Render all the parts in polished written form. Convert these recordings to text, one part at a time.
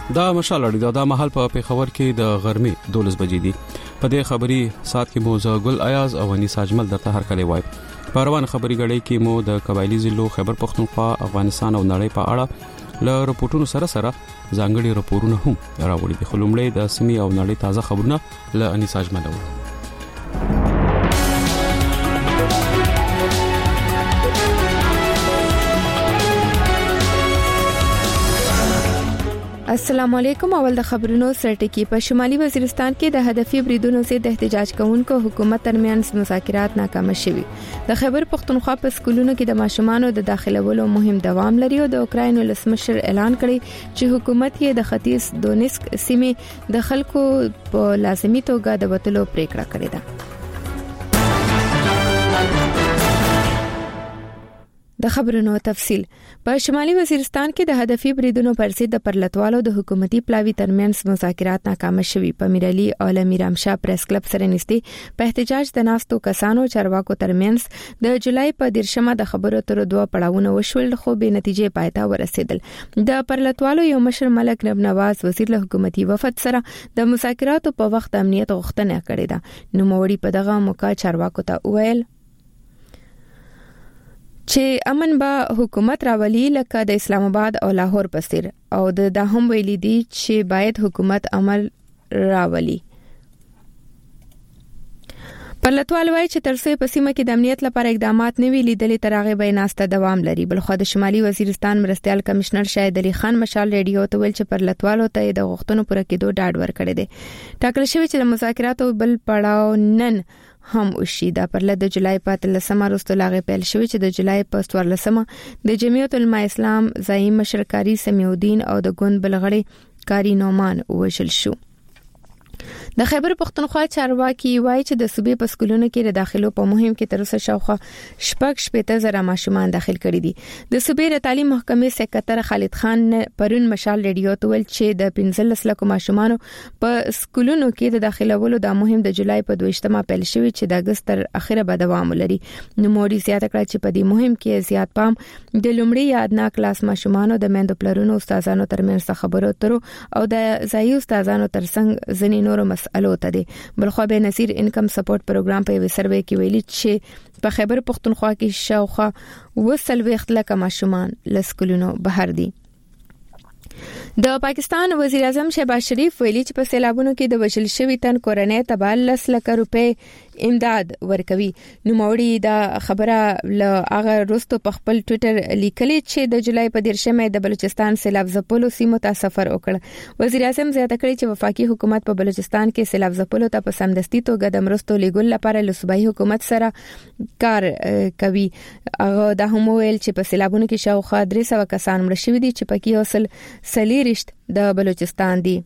دا مشال اړیدا د محل په پیښور کې د غرمې 12 بجې دي. په دې خبري سات کې مو زګل ایاز او انیس اجمل درته هر کله وای. په روان خبري غړې کې مو د قبایلی ضلعو خیبر پختونخوا افغانستان او نړۍ په اړه له رپورټونو سره ځانګړي رپورټونه هم راوړي دي. خلومړی د سیمې او نړۍ تازه خبرونه له انیس اجمل وو. السلام علیکم. اول د خبرونو سرټکی. په شمالي وزیرستان کې د هدفي بریدونو ضد احتجاج کوونکو حکومت ترمنځ مذاکرات ناکام شوي. د خیبر پختونخوا په سکولونو کې د ماشومانو د داخلولو مهم دوام لري او د اوکراین ولسمشر اعلان کړی چې حکومت یې د ختیځ دونیسک سیمې د خلکو په لازمي توګه د وټلو پریکړه کړې ده. د خبرونو تفصیل. په شمالي وزیرستان کې د هدفي بریدونو پر ضد د پرلتوالو د حکومتي پلاوی ترمنځ مذاکرات ناکام شوي. په میرعلی او میرامشاه پریس کلب سره نږدې په احتجاج د ناستو کسانو چارواکو ترمنځ د جولای په 13مه د خبرو تر دوه پړاوونه وشول خو به نتیجې پاتې ورسېدل. د پرلتوالو یو مشر ملک نواز وزیر له حکومتي وفد سره د مذاکراتو په وخت امنیت غوښتنه کړې ده. نوموړي په دغه موقع چارواکو ته وویل چې امن به حکومت راولي لکه د اسلام آباد او لاهور په څیر او د هم ویلي دي چې باید حکومت عمل راولي. پرلتوال وایي چې ترڅو په سیمه کې د امنیت لپاره اقدامات نه وی لیدلې تر هغه به ناسته دوام لري. بلخو د شمالي وزیرستان مرستيال کمشنر شاهد علي خان مشال ریډیو ته ویل چې پرلتوالو ته د غوښتنو پوره کېدو ډاډ ورکړی دی. ټاکل شوی چې د مذاکراتو بل پړاو نن هم وشي. دا پرله د جولای په 13مه وروسته لاغه پیل شوی چې د جولای په 14مه د جمعیت العلماء اسلام زعیم مشرکاری سمیودین او د ګوند بلغړی کاری نومان وشل شو. د خیبر پختونخوا چارواکي وایي چې د صوبې په سکولونو کې د داخلو په مهم کې تر اوسه شاوخوا 6.7 ماشومان داخل کړي دي. د صوبې د تعلیم محکمې سکرټر خالد خان پرون مشال ریډیو ته ویل چې د 15 لکه ماشومان په سکولونو کې د داخلولو د مهم د جولای په 22مه پیل شوی چې د اگست تر اخره به دوام ولري. نو موري زیاته کړه چې په دې مهم کې زیات پام د لومړي یادنا کلاس ماشومان د مندو پلرونو استادانو ترمنځ خبرو ترو او د ځایي استادانو ترڅنګ ځنی نور مسئلو ته دي. بلخو به نصیر انکم سپورټ پروګرام په سروې کې ویلي چې په خیبر پختونخوا کې شاوخوا 20 لکه ماشومان لسکولونو بهر دي. د پاکستان وزیر اعظم شهباز شریف ویلي چې په سیلابونو کې د وژل شوی تن کورنۍ ته 10 لک روپۍ امداد ورکوي. نو موري دا خبره له هغه وروسته په خپل ټوئیټر لیکلي چې د جولای په 13مه د بلوچستان سیلاب ځپلو سیمو ته سفر وکړ. وزیر اعظم زیاته کړی چې وفاقي حکومت په بلوچستان کې سیلاب ځپلو ته په سمدستي توګه د مرستو لیږل لپاره له صوبایي حکومت سره کار کوي. هغه د هم ویل چې په سیلابونو کې شاوخوا 300 کسان مړ شوي دي چې پکې اصل سلیریشت د بلوچستان دي.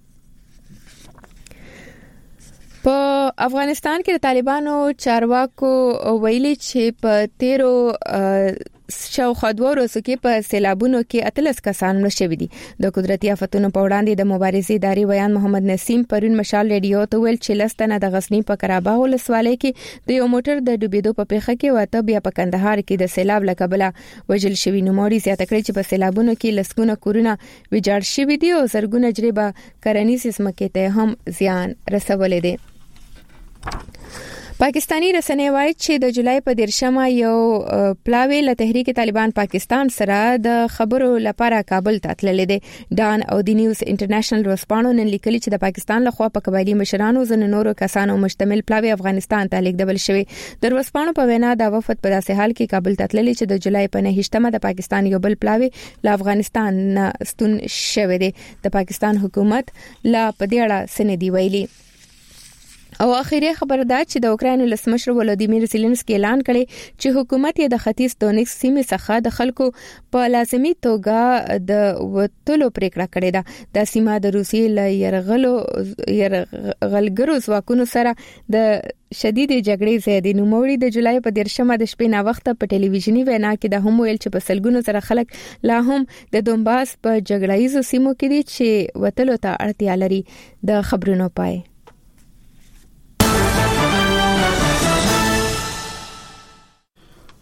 په افغانستان کې د طالبانو چارواکو ویلي چې په 13 شاوخوا 2 ورځې کې په سیلابونو کې 13 کسان مړ شوي دي. د قدرتي آفتونو په وړاندې د مبارزې اداري ویان محمد نسیم پرون مشال ریډیو ته ویل چې لستنه د غزنی په قراباغ ولسوالۍ کې د یو موټر د ډوبېدو په پیښه کې وته بیا په کندهار کې د سیلاب لکبله وژل شوی. نوموړي زیاته کړی چې په سیلابونو کې لسګونه کورونه ویجاړ شوي دي او زرګونه جریبه کرنیزې ځمکې ته هم زیان رسولې دي. پاکستانی رسنۍ وایي چې د جولای په 13مه یو پلاوی له تحریک طالبان پاکستان سره د خبرو لپاره کابل ته تللی دی. ډان او د نیوز انټرنیشنل ورسپانو نن لیکلي چې د پاکستان لخوا په قبایلی مشرانو زن نورو کسانو مشتمل پلاوی افغانستان ته لیږدول شوی. د ورسپانو په وینا د وفد په داسې حال کې کابل ته تللی چې د جولای په 9مه د پاکستان یو بل پلاوی له افغانستان نه ستون شوی دی. د پاکستان حکومت لا په دې اړه سندې ویلي. او اخیری خبر دا چې د اوکراین ولسمشر ولادیمیر زيلنسکي اعلان کړي چې حکومت یې د ختیځ دونیسک سیمې څخه د خلکو په لازمي توګه د وټلو پریکړه کړې ده. د سیمه د روسیې له یرغلګرو ځواکونو سره د شدید جګړې زیاتې. نوموړي د جولای په 13مه د شپې نا وخت په ټلویزیونی وینا کې د هم ویل چې په سلګونو سره خلک لا هم د دونباس په جګړایزو سیمو کې دي چې وټلو ته اړتیا لري. د خبرونو پای.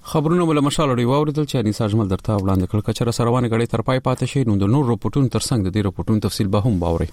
خبرونه ول مشال لري واوریدل چې انیس اجمل درته وړاندې کړ کچره سروانه غړي تر پای پاتې شي نو د نور رپورټونو ترڅنګ د دې رپورټونو تفصیل به هم باوري.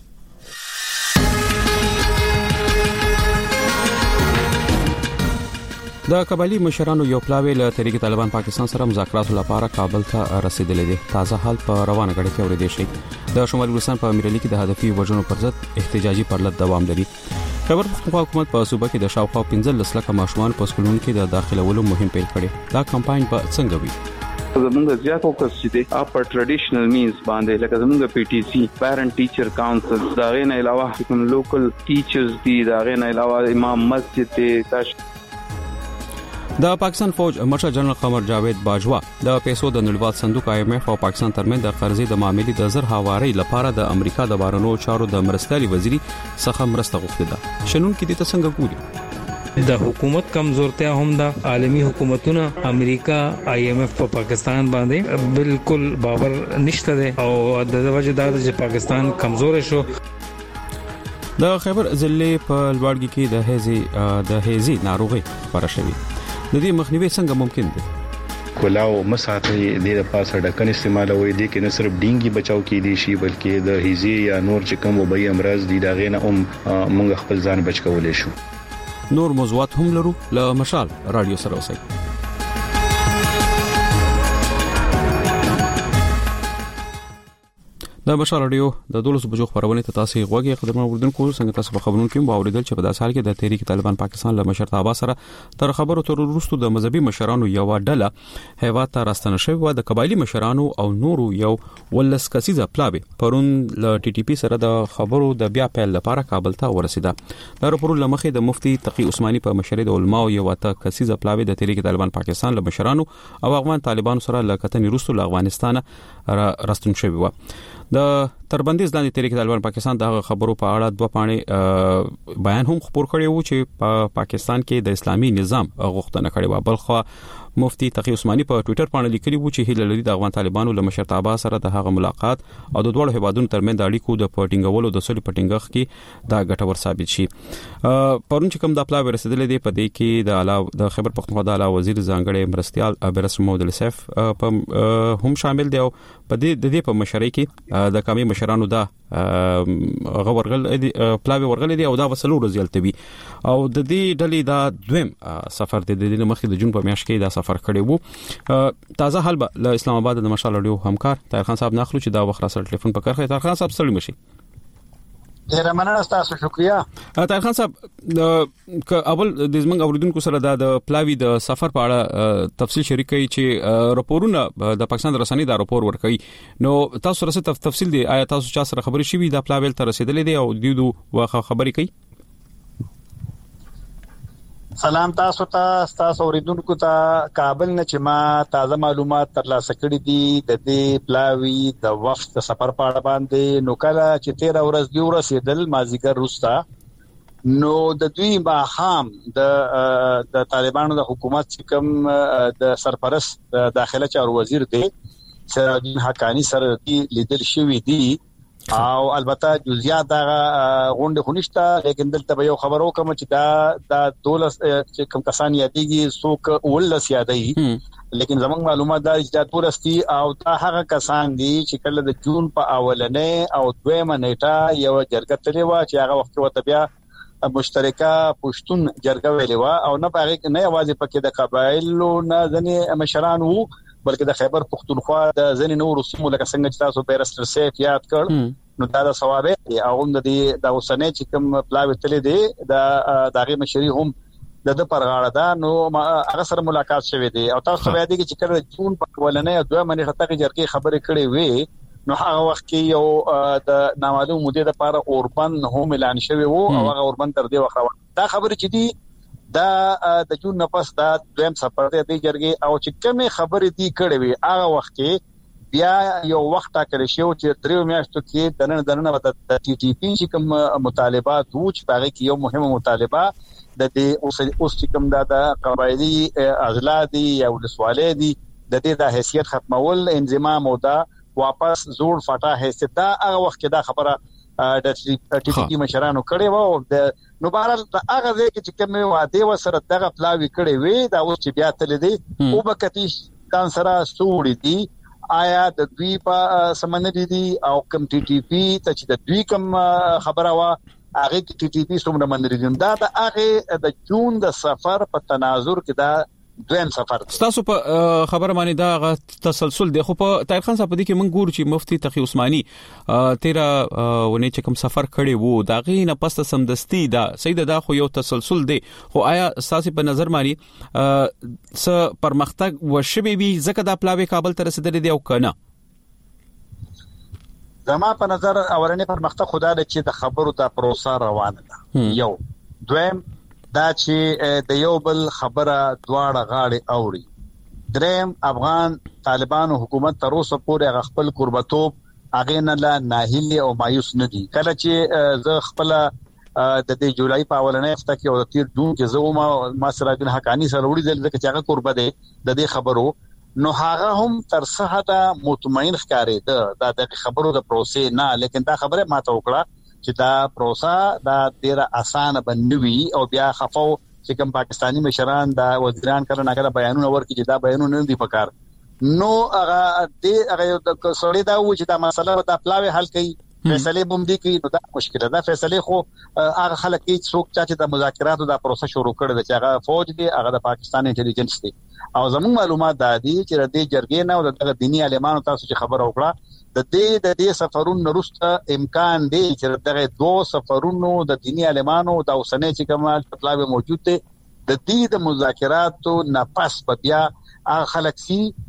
د قبایلی مشرانو یو پلاوی له تحریک طالبان پاکستان سره مذاکرات لپاره کابل ته رسیدلې دي. تازه حال په روانه غړي کې اوریدل شي. د شمالي ولستان په امیرعلی کې د هدفي وژنو پر ضد احتجاجي پرلط دوام لري. خبر پختونخوا حکومت په صوبه کې د شاوخوا 15 لک ماشومان په سکولونو کې د داخلولو مهم پیل کړي. دا کمپاین په څنګه وی؟ زمونږ زیات فوکس چې دی په ټریډیشنل مینز باندې لکه زمونږ پی ټی سی پیرنټ ټیچر کاونسل دا غي نه علاوه کوم لوکل ټیچرز دي دا غي نه علاوه امام مسجد ته د پاکستان فوج مشر جنرال قمر جاوید باجوا د پیسو د نړیوال صندوق IMF او پاکستان ترمنځ د قرضې د معاملې د زر هواري لپاره د امریکا د بارنو چارو د مرستيالي وزیري څخه مرسته غوښتې ده. شنن کې د څنګه ګوري د حکومت کمزورتیا هم د عالمی حکومتونو امریکا IMF په پاکستان باندې بالکل باور نشته ده او د وجه دا چې پاکستان کمزور شو. د خیبر ضلع په لوړګي کې د هیزي ناروغي خبره شوې. د دې مخنیوي څنګه ممکن دی؟ کلاو مساته د پاسه ډکن استعمالوي دي کې نه صرف ډینګي بچاو کې دي شي بلکې د هیزي یا نور چې کوم وبای امراض دي دا غینه موږ خپل ځان بچ کولای شو. نور موضوعات هم لرو له مشال رادیو سره اوسئ. د مشال رادیو د 12 بجو خبرونه ته تاسو غوږی خدمت وردونکو څنګه تاسو په خبرونو کې باوریدل چې په داسې حال کې د تحریک طالبان پاکستان له مشرتابه سره تر خبرو تر وروسته د مذهبي مشرانو یو ډله هیواد ته راستنه شوی و. د قبایلی مشرانو او نورو یو ولس کسیزه پلاوی پرون له ټي ټي پی سره د خبرو د بیا پیل لپاره کابل ته ورسیده. د راپور لمخې د مفتي تقی عثماني په مشرۍ د علماء یو ته کسیزه پلاوی د تحریک طالبان پاکستان له مشرانو او افغان طالبانو سره له کتنې وروسته له افغانستان راستون شوی و. د تربندیز لاندې تحریک طالبان پاکستان د خبرو په اړه دوه پاڼې بیان هم خبر کړی وو چې په پاکستان کې د اسلامي نظام غوښتنه کړې و. بلخو مفتي تقی عثماني په ټوئیټر باندې لیکلی وو چې هیله لري د افغان طالبانو له مشرتابه سره د هغه ملاقات او د دوه هیوادونو ترمنځ د اړیکو د پټینګولو د سولې پټینګخ کې دا ګټور ثابت شي. پرون چې کوم د پلاوی رسیدلې دی په دې کې د علاوه د خبر پختونخوا د علاوه وزیر ځانګړي مرستيال ابرس محمود السيف هم شامل دی او په دې په مشرۍ کې د قومي مشرانو دا غورغل پلاوی ورغل دي او دا وسلو رزلتوي او د دې ډلې دا دویم سفر د دې مخکې د جون په میاشت کې دا سفر کړی وو. تازه حال له اسلام آباد د مشال رادیو همکار طاهر خان صاحب ناخلو چې دا وخت را سره ټلیفون پکړ خې. طاهر خان صاحب سلام شي. ډیر مننه تاسو شکریا. طاهر خان صاحب اول د زمنګ اوریدونکو سره د پلاوی د سفر په اړه تفصیل شریک کړي چې راپورونه د پاکستان رسنۍ دا راپور ورکړي نو تاسو سره تفصیل دی آیا تاسو چا سره خبري شوي د پلاوی تر رسیدلې دی او دیدو واخه خبري کوي؟ سلام تاسو تاسو اوریدونکو ته کابل نه چې ما تازه معلومات ترلاسه کړې دي د دې پلاوی د وخت د سفر په اړه باندې. نو کله چې 13 ورځې دی ورسېدل مازیګر روستا نو د دوی باخام د طالبانو د حکومت چې کوم د سرپرست د داخله چارو وزیر دی سراج الدین حقانی سره لیدل شوی دی او البته جزئیات دا غونډه خونښت لیکن دلته به یو خبرو کوم چې دا دولس چې کوم کسان یادېږي څوک ولس یادېږي لیکن زموږ معلومات دا چې دا دولستي او دا هغه کسان دي چې کله د جون په اولنې او دویمه نیټه یو جرګه تلې و چې هغه وخت وته بیا مشترکه پښتون جرګه ویلې و او نه پاره نه आवाज پکې د قبایلو نه ځنې مشران وو بلکې د خیبر پختونخوا د ځنې نور سیمو لکه څنګه چې تاسو بیرستر سیف یاد کړ نو دا د ثوابه او هم د اوسنۍ چې کوم پلاوی تلې دی د دغه مشري هم د پرغاړه دا نو هغه سره ملاقات شوه دی او تاسو بیا دي چې کله جون په ولنې دوه منې خطرې جرګې خبرې کړې وي نو هغه وخت کې یو د نامعلوم مدیر لپاره اوربن هم اعلان شوی وو او هغه اوربن تر دې وخت دا خبرې چې دی دا د جون نفس دا دویم سفر دی جرګې او چې کومه خبرې دی کړې وي هغه وخت کې بیا یو وخت ټاکل شو چې 3 میاشتو کې دنه د ټي ټي پی چې کوم مطالبات وو چې هغه کې یو مهمه مطالبه د دې اوس چې کوم د قبایلی اغلادي یا ولسوالۍ دي د دې د حیثیت ختمول انضمام او دا واپس زوړ فټا حیثیت دا هغه وخت کې دا خبره د ټي ټي پی مشرانو کړي وو د نو بهر هغه ځای کې چې کوم واده وسره دغه پلاوی کړي وي دا اوس چې بیا تل دي او بکتی کان سره سوړي دي آیا د دوی په سمندري دي او کم ټي ټي پی ته چې د دوی کم خبره وا هغه ټي ټي پی څومره منري دي دا د هغه د جون د سفر په تناظر کې دا دویم سفر تاسو په خبره باندې دا تسلسل دی خو په طاهر خان صاحب دي کې موږ ګورو چې مفتي تقی عثماني 13 ونې چې کوم سفر کړي وو دا غي نه پسته سمدستي دا سید دا خو یو تسلسل دی خو آیا اساسي په نظر باندې س پرمختګ وشوي وي ځکه دا پلاوی کابل ته رسیدلی دی او کنه زما په نظر اورنه پرمختګ خدا د چې د خبرو د پروسه روانه ده یو دویم دا چې د یو بل خبره دواړه غاړي اوري دریم افغان طالبانو حکومت تر اوسه پورې خپل قربتوب اغه نه لا ناهیلی او مایوس نه دي کله چې ز خپل د دې جولای په اولنې هفته کې او د 13 جون کې زه ما سره د حقانی سره وړي دل چې هغه قربت ده د دې خبرو نو هغه هم تر څه حد مطمئن ښکاري د خبرو د پروسې نه لیکن دا خبره ما ته وکړه چې دا پروسه دا ډیره اسانه بنوي او بیا خفاو چې کوم پاکستانی مشران دا وزیران کړه ناګره بیانونه ورکړي چې دا بیانونه نه دي پکار نو هغه د سړی دا و چې دا مسله د پلاوی حل کړي فیصله بومدي کې دا مشکله ده فیصله خو هغه خلک چې څوک چې د مذاکراتو دا پروسه شروع کړي چې هغه فوج دی هغه د پاکستان انټيليجنس دی او زموږ معلومات دا دي چې د دې جرګې نه او د دینی عالمانو تاسو چې خبر وکړه د دې سفرونو وروسته امکان دی چې دغه دوه سفرونو د دینی عالمانو د اوسنۍ چې کومه پلاوی موجود دی د دې د مذاکراتو نه پس بیا هغه خلک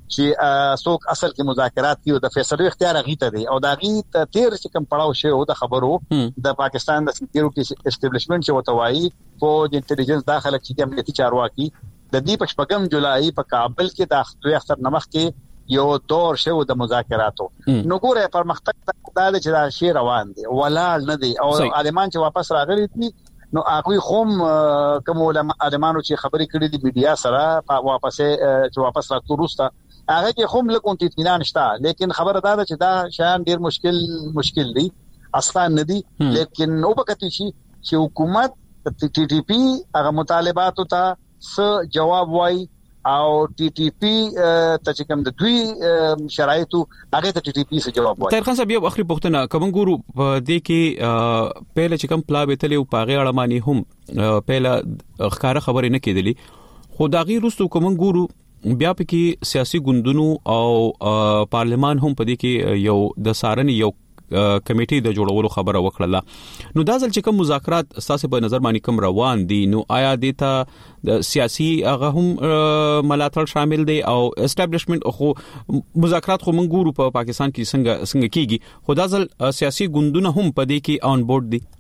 چې څوک اصل کې مذاکرات کوي د فیصله اختیار غیته دی او دا غیته تیر چې کوم پړاو شي او د خبرو د پاکستان د سکیورټي اسټابلیشمنت چې وتوایي فوج انټيليجنس داخله چې امنیتي چارواکي د دې په 15 جولای په کابل کې د اختر اختر نمخ کې یو دور شو د مذاکراتو نو ګوره پرمختګ دا چې دا شی روان دي ولاړ نه دي او عالمان چې واپس راغلي دي نو هغه کوم کوم عالمانو چې خبرې کړې دي میډیا سره واپس راځو روسته هغه کې هم له کوم اطمینان شته لیکن خبره دا ده چې دا شان ډیر مشکل دي اصلا نه دي لیکن نو بکتی شي چې حکومت ټي ټي پی هغه مطالبات ته څه جواب وایي او ټي ټي پی ته چې کوم د دوی شرایطو هغه ته ټي ټي پی څه جواب وایي طاهر خان صاحب یو اخري پوښتنه کوم ګورو په دې کې پهله چې کوم پلاوی تلې او پاغه اړه مانی هم پهله ښکارا خبرې نه کېدلې خو دا غیر رستو کوم ګورو بیا په کې سیاسي ګوندونو او پارلمان هم په دې کې یو د سارنې یو کمیټي د جوړولو خبره وکړه نو دا ځل چې کوم مذاکرات اساسه په نظر باندې کوم روان دي نو آیا دیتا د سیاسي هغه هم ملاتړ شامل دي او اسټابلیشمنت خو مذاکرات خو موږ ګورو په پاکستان کې څنګه کیږي خو دا ځل سیاسي ګوندونه هم په دې کې آن بورډ دي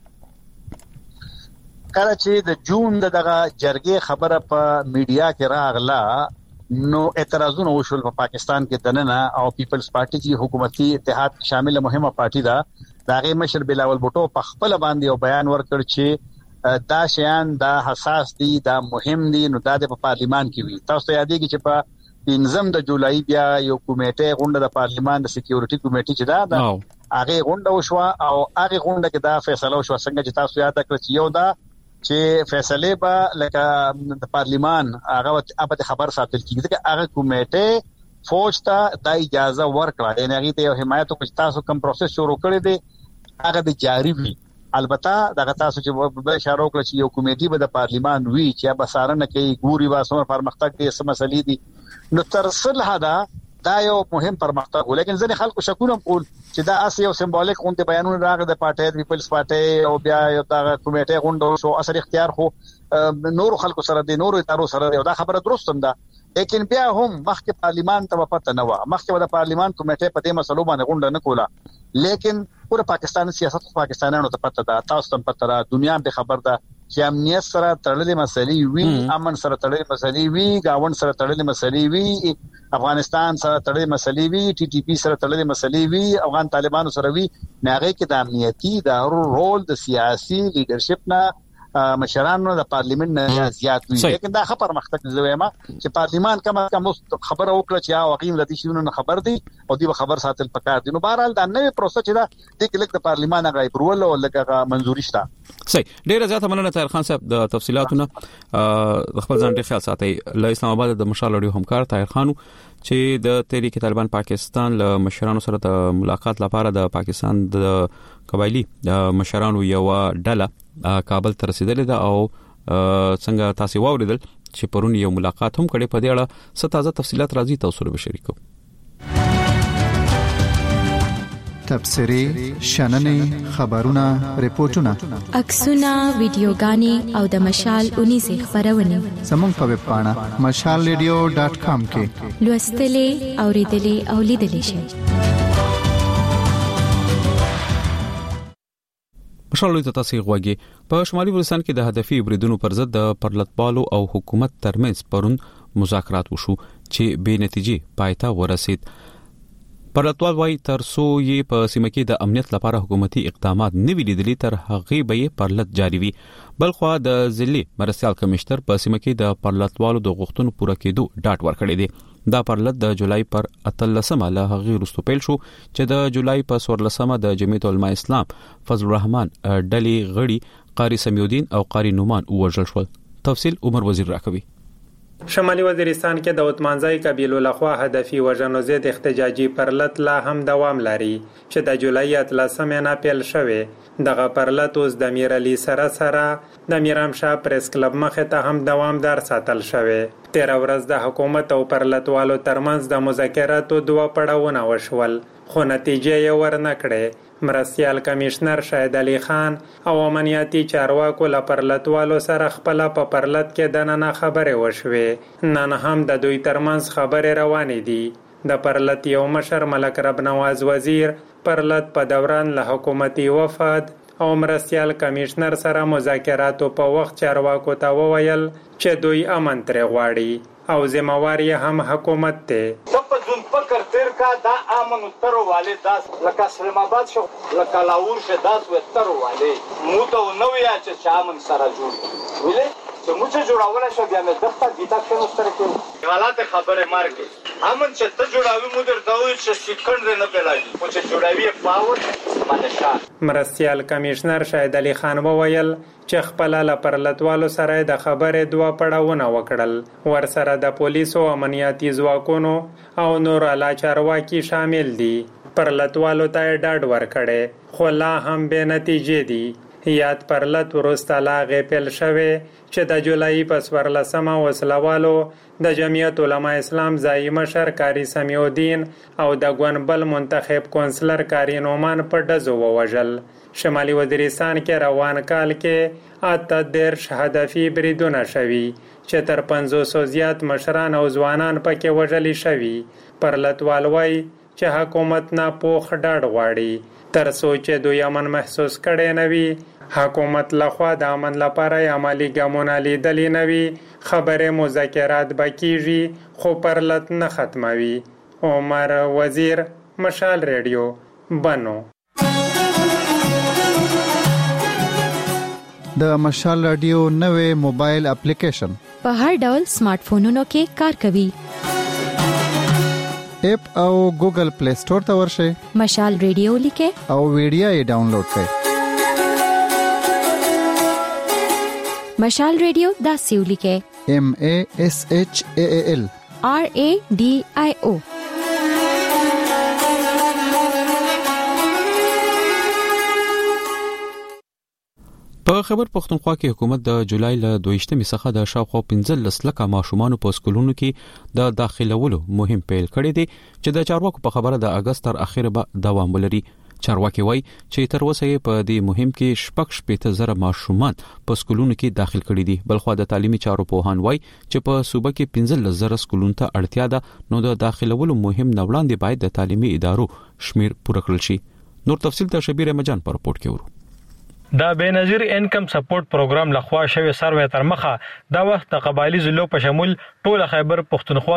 کله چې د جون دغه جرګې خبره په میډیا کې راغله نو اعتراضونه وشول په پاکستان کې دننه او پیپلز پارټي چې حکومتي اتحاد شامل مهمه پارټي ده داغه مشر بلاول بوټو په خپل باندې یو بیان ورکړ چې دا شیان دا حساس دي دا مهم دي نو دا د پارلیمان کې وي تاسو ته یادېږي چې په 15 د جولای بیا یو کمیټه غونډه د پارلیمان د سکیورټي کمیټه چې دا هغه غونډه وشو او هغه غونډه کې دا فیصله وشو څنګه چې تاسو یاد کړئ چې یو دا چې فیصله به لکه د پارلیمان هغه په خبر ساتل کیږي چې هغه کمیټه فوج ته د اجازه ورکړه یعنی هغه ته حمایت او تاسو کوم پروسس شروع کړی دی هغه د جاری وي البته دغه تاسو چې به اشاره وکړه چې یو کمیټه به د پارلیمان وی چې به سارنه کوي ګوري واسمه پرمختګ دي سم مسلې دي نو تر څل حدا دا یو مهم پرمختګ ولیکن ځنې خلکو شکونه کول چې دا اصل یو سمبولیک غونډه بیانونه راغله د پارټي پیپلز پارټي او بیا یو دا کمیټه غونډه شو اثر اختیار خو نور خلکو سره دي نور ادارو سره دي دا خبره درست ده لیکن بیا هم مخکې پارلیمان ته پته نه و مخکې د پارلیمان کمیټه په دې مسلو باندې غونډه نه کوله لیکن پوره پاکستان سیاست خو پاکستانانو ته پته ده تاسو ته پته ده دنیا به خبر ده چې امنیت سره تړلې مسلې وي امن سره تړلې مسلې وي گاوند سره تړلې مسلې وي افغانستان سره تړلې مسلې وي ټي ټي پی سره تړلې مسلې وي افغان طالبانو سره وي ناغه کې د امنیتي د رول د سیاسي لیډرشپ نه مشرانو د پارلیمنت نه زیات وي لیکن دا خبر مختلف زویما چې پارلیمان کم خبره وکړه چې واقعي د دې شنو خبر دي او دی خبر ساتل پکار دي. نو بهرحال دا نوې پروسه چې دا د کلیک د پارلیمان غا اپروول او لکه منځوري شته. صحیح. ډیره زیاته مننه طاهر خان صاحب د تفصيلاتونو. خپل ځان ډیر خیال ساتي. له اسلام آباد د مشال اړیو همکار طاهر خانو چې د تحریک طالبان پاکستان له مشرانو سره د ملاقات لپاره د پاکستان د قبایلی مشرانو یو ډله کابل ته رسیدلې ده او څنګه تاسو واوریدل چې پرون یو ملاقات هم کړي. په دې اړه څه تازه تفصيلات راځي تاسو سره شریکو. تبصري شننې خبرونه ریپورتونه عکسونه ویډیوګانې او د مشال 19 خبرونه زموږ په ویب پاڼه mashalradio.com کې لوستلې اوریدلې او لیدلې شئ. مشال ته تاسو غوږی په شمالي ولستان کې د هدفي بریدونو پر ضد د پرلطبالو او حکومت ترمنځ پرون مذاکرات وشو چې به نتیجې پایته ورسید. پرلطوال وايي ترڅو یې په سیمه کې د امنیت لپاره حکومتي اقدامات نه ویلي دي تر هغه به یې پرلط جاری وي. بلخوا د ضلعي مرستيال کمشنر په سیمه کې د پرلطوالو د غوښتنو پوره کېدو ډاټ ورکړی دی. دا پرلط د جولای پر 13 له هغه وروسته پیل شو چې د جولای په 14 د جمعیت العلماء اسلام فضل الرحمن ډلې غړي قاری سمیودین او قاری نومان وژل شول. تفصیل عمر وزیر راکوي. شمالي وزیرستان کې د عثمانزای قبیلو لخوا هدفي وژنو ضد احتجاجي پرلط لا هم دوام لري چې د جولای 13 نه پیل شوه. دغه پرلط اوس د امیر علي سره د میرام شاه پریس کلب مخه ته هم دوامدار ساتل شوه. 13 ورځ د حکومت او پرلطوالو ترمنځ د مذاکراتو دوه پړاوونه وشول خو نتیجه یې ورنکړه. مرستيال کمشنر شاهد علي خان او امنیتي چارواکو له پرلطوالو سره خپل په پرلط کې د نن خبره وشوه. نن هم د دوی ترمنځ خبره روانې دي. د پرلط یو مشر ملک رب نواز وزیر پرلط په دوران له حکومتي وفد او مرستيال کمشنر سره مذاکراتو په وخت چارواکو ته وویل چې دوی امن ترې غواړي او ذمہوار یې هم حکومت ته. فکر تیر کا دا امن تر والے داس لکه سلام آباد شو لکه لاور شه داس و تر والے مو ته نو یا چې امن سره جوړ ویلې چې مو چې جوړاوله شو بیا مې دغه دیتا کې مستر کې حالات خبره مارکه امن چې ته جوړاوي مو درته وي چې سکند نه پیلاږي او چې جوړاوي پاور باندې مرستيال کمشنر شاهد علي خان وویل چې خپل له پرلطوالو سره د خبرې دوه پړاوونه وکړل. ور سره د پولیسو امنیتي ځواکونو او نور اعلی چارواکي شامل دي. پرلطوالو ته ډاډ ورکړي خو لا هم به نتیجې دي. یاد پرلط ورسته لا غپل شوه چې د جولای په 14 وسلوالو د جمعیت العلماء اسلام ځای مشر قاری سمیودین او د ګونبل منتخب کونسلر قاری نومان په دزو ووجل. شمالي وزیرستان کې روان کال کې اته هدفي بریدونه شوي چې تر 500 زیات مشران او ځوانان پکې وژل شوي. پرلطوال وايي چې حکومت نه پوخ ډاډ غواړي تر سوچ دوی امن محسوس کړي نوي. حکومت لخوا د امن لپاره عملی ګامونه لیدلې نوي خبره مذاکرات بکیږي خو پرلط نه ختموي. عمر وزیر مشال ریډیو بنو. د مشال رادیو نوې موبایل اپلیکیشن په هر ډول سمارټ فونونو کې کار کوي. اپ او ګوګل پلی سٹور ته ورشئ. مشال ریډیو لیکه او ویډیو یې ډاونلوډ کړئ. مشال ریډیو دا سیو لیکه MASHAAL RADIO. په خبر پښتونخوا کې حکومت د جولای له 22 څخه د شاوخوا 15 لکه ماشومان په سکولونو کې د داخلولو مهم پیل کړی دی چې د چارواکو په خبره د اگست تر اخره به دوام ولري. چارواکي وایي چې تر اوسه په دې مهم کې شپږ شپېته زره ماشومان په سکولونو کې داخل کړي دي. بلخوا د تعلیمي چارو پوهان وایي چې په صوبه کې 15 زره سکولونو ته اړتیا ده نو د داخلولو مهم نه وړاندې باید د تعلیمي ادارو شمیر پوره کړل شي. نور تفصیل ته شبیر مجان پر رپورت کې ورو. دا بنظیر انکم سپورټ پروګرام لخوا شوی سروې تر مخه دا وخت د قبایلی ضلعو په شمول ټول خیبر پښتونخوا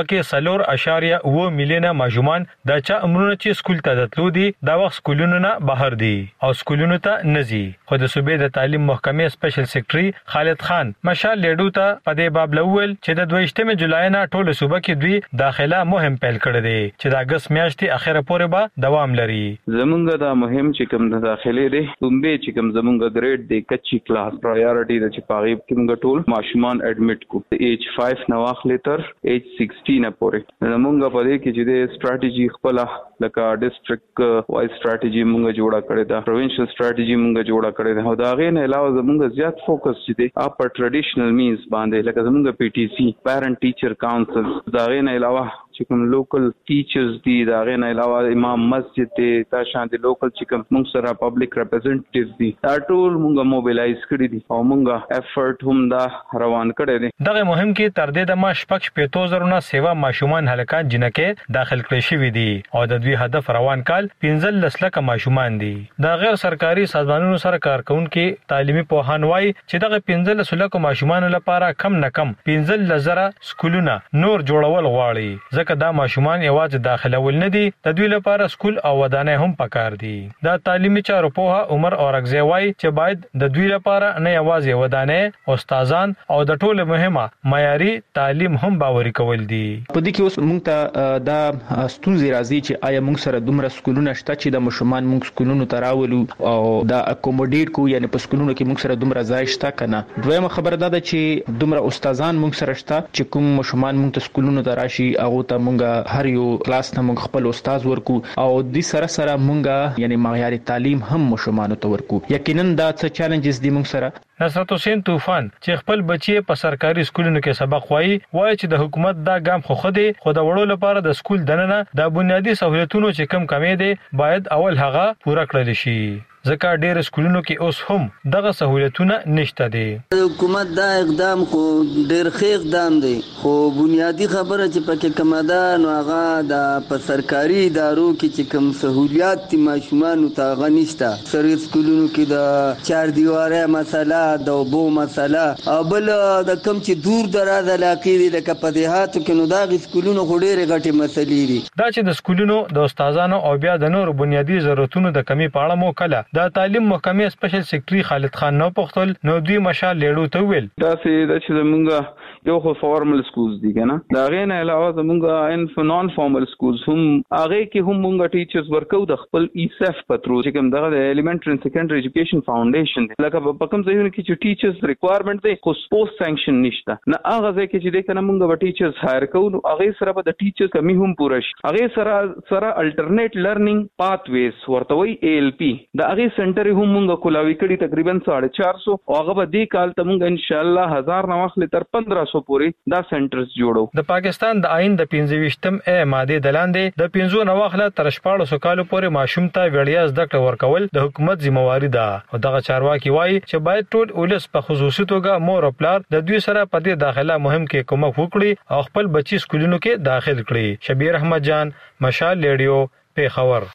کې 4.9 میلیونه ماشومان د چا عمرونه چې سکول ته تللو دي دا وخت سکولونو نه بهر دي او سکولونو ته نزي. خو د صوبې د تعلیم محکمې سپیشل سیکریټري خالد خان مشال لیډو ته په دې باب لول چې د 22 جولای نه ټول صوبه کې دوی داخله مهم پیل کړی دی چې د اگست میاشتې اخره پورې به دوام لري. زمونږ دا مهم چې کوم د داخلي دی کومبه چې کوم زمونږ ګریډ دی کچي کلاس پرایورټي د چې پاغي کوم ټول ماشومان اډمیټ کو ایج 5 نو اخلي تر ایج 16 پورې. زمونږ په دې کې چې د استراتیژي خپل لکه ډیسټریکټ وای استراتیژي مونږ جوړه کړې ده پروینشل استراتیژي مونږ جوړه کړې ده او دا غي نه علاوه زمونږ زیات فوکس چې دی اپر ټریډیشنل مینز باندې لکه زمونږ پی ټی سی پیرنٹ ټیچر کاونسل دا غي نه علاوه چې کوم لوکل ټیچرز دي دا غي نه علاوه امام مسجد دی تا شان دي لوکل چې کوم موږ سره پبلک ریپرزنټیټیوز دي دا ټول موږ موبلایز کړی دي او موږ افورت هم دا روان کړی دي. دغه مهم کې تر دې د ما شپږ شپېتو زرونه سیوا ماشومان هلکان جنکه داخل کړی شوی دي او د دوی هدف روان کال 15 لک ماشومان دي. د غیر سرکاري سازمانونو سره کارکونکو تعلیمي پوهان وایي چې دغه 15 لک ماشومان لپاره کم نه کم 15,000 سکولونه نور جوړول غواړي ځکه دا ماشومان یوازې داخلول نه دي د دوی لپاره سکول او ودانۍ هم پکار دي. دا تعلیمي چارو په عمر اورغزی وایي چې باید د دوی لپاره نه یوازې ودانۍ استادان او د ټوله مهمه معیاري تعلیم هم باوري کول دي. په دې کې اوس موږ ته دا ستونزې راځي چې آیا موږ سره دومره سکولونه شته چې د ماشومان موږ سکولونو ته راولو او دا اکوموډیټ کو یعنی په سکولونو کې موږ سره دومره ځای شته کنه. دویمه خبره ده چې دومره استادان موږ سره شته چې کوم ماشومان موږ ته سکولونو ته راشي هغه ته موږ هر یو کلاس ته موږ خپل استاد ورکو او د سره سره موږ یعنی معیاري تعلیم هم ماشومان ته ورکو. یقینا دا څه چیلنجز دي موږ سره. نصرت حسین طوفان چې خپل بچي په سرکاري سکولونو کې سبق وایي چې د حکومت دا ګام خو دی خو د وړو لپاره د سکول دننه د بنیادی سہولتونو چې کم دي باید اول هغه پوره کړل شي ځکه ډېر سکولونو کې اوس هم دغه سہولتونه نشته دي. حکومت دا اقدام خو ډېر ښه اقدام دی خو بنیادی خبره چې پکې کومه ده نو هغه د په سرکاري ادارو کې چې کوم سہولیات دي ماشومانو ته هغه نشته. سرکاري سکولونو کې د چار دیواره مسله د اوبو مسله او بل د کم چې دور دراز علاقې دي لکه په دیهاتو کې نو دغه سکولونو خو ډېرې غټې مسلې دي. دا چې د سکولونو د استادانو او بیا د نورو بنیادی ضرورتونو د کمی په اړه مو کله د تعلیم محکمې سپیشل سیکریټري خالد خان نو پختل نو دوی مشال لیډو ته ویل دا چې زمونږ یو خو فارمل سکولز دي کنه دا غي نه علاوه زمونږ ان نون فارمل سکولز هم هغه کې هم مونږ ټیچرز ورکو د خپل ایسف پترو چې کوم دغه د الیمنټری اند سیکنډری ایجوکیشن فاونډیشن لکه په کوم ځایونه کې چې ټیچرز ریکوایرمنټ دی خو پوسټ سانکشن نشته نه هغه ځای کې چې د کنه مونږ به ټیچرز هایر کوو نو هغه سره به د ټیچرز کمی هم پوره شي. هغه سره الټرنیټ لرنینګ پاتویز ورته وی ALP دا هغه سنټر هم مونږ کولاوي کړي تقریبا 450 او هغه به دې کال ته مونږ ان شاء الله 1000 نو اخلي تر 1500 پورې دا سنټرز جوړو. د پاکستان د آئین د 25م ماده د لاندې د 15 نو اخله تر 1400 کال پورې ماشوم ته وړیا زده کړه ورکول د حکومت ذمہواری ده او دغه چارواکي وایي چې باید ټول ولس په خصوصي توګه مور او پلار د دوی سره په دې داخله مهم کې کومک وکړي او خپل بچي سکولونو کې داخل کړي. شبیر احمد جان مشال لیډیو پیښور.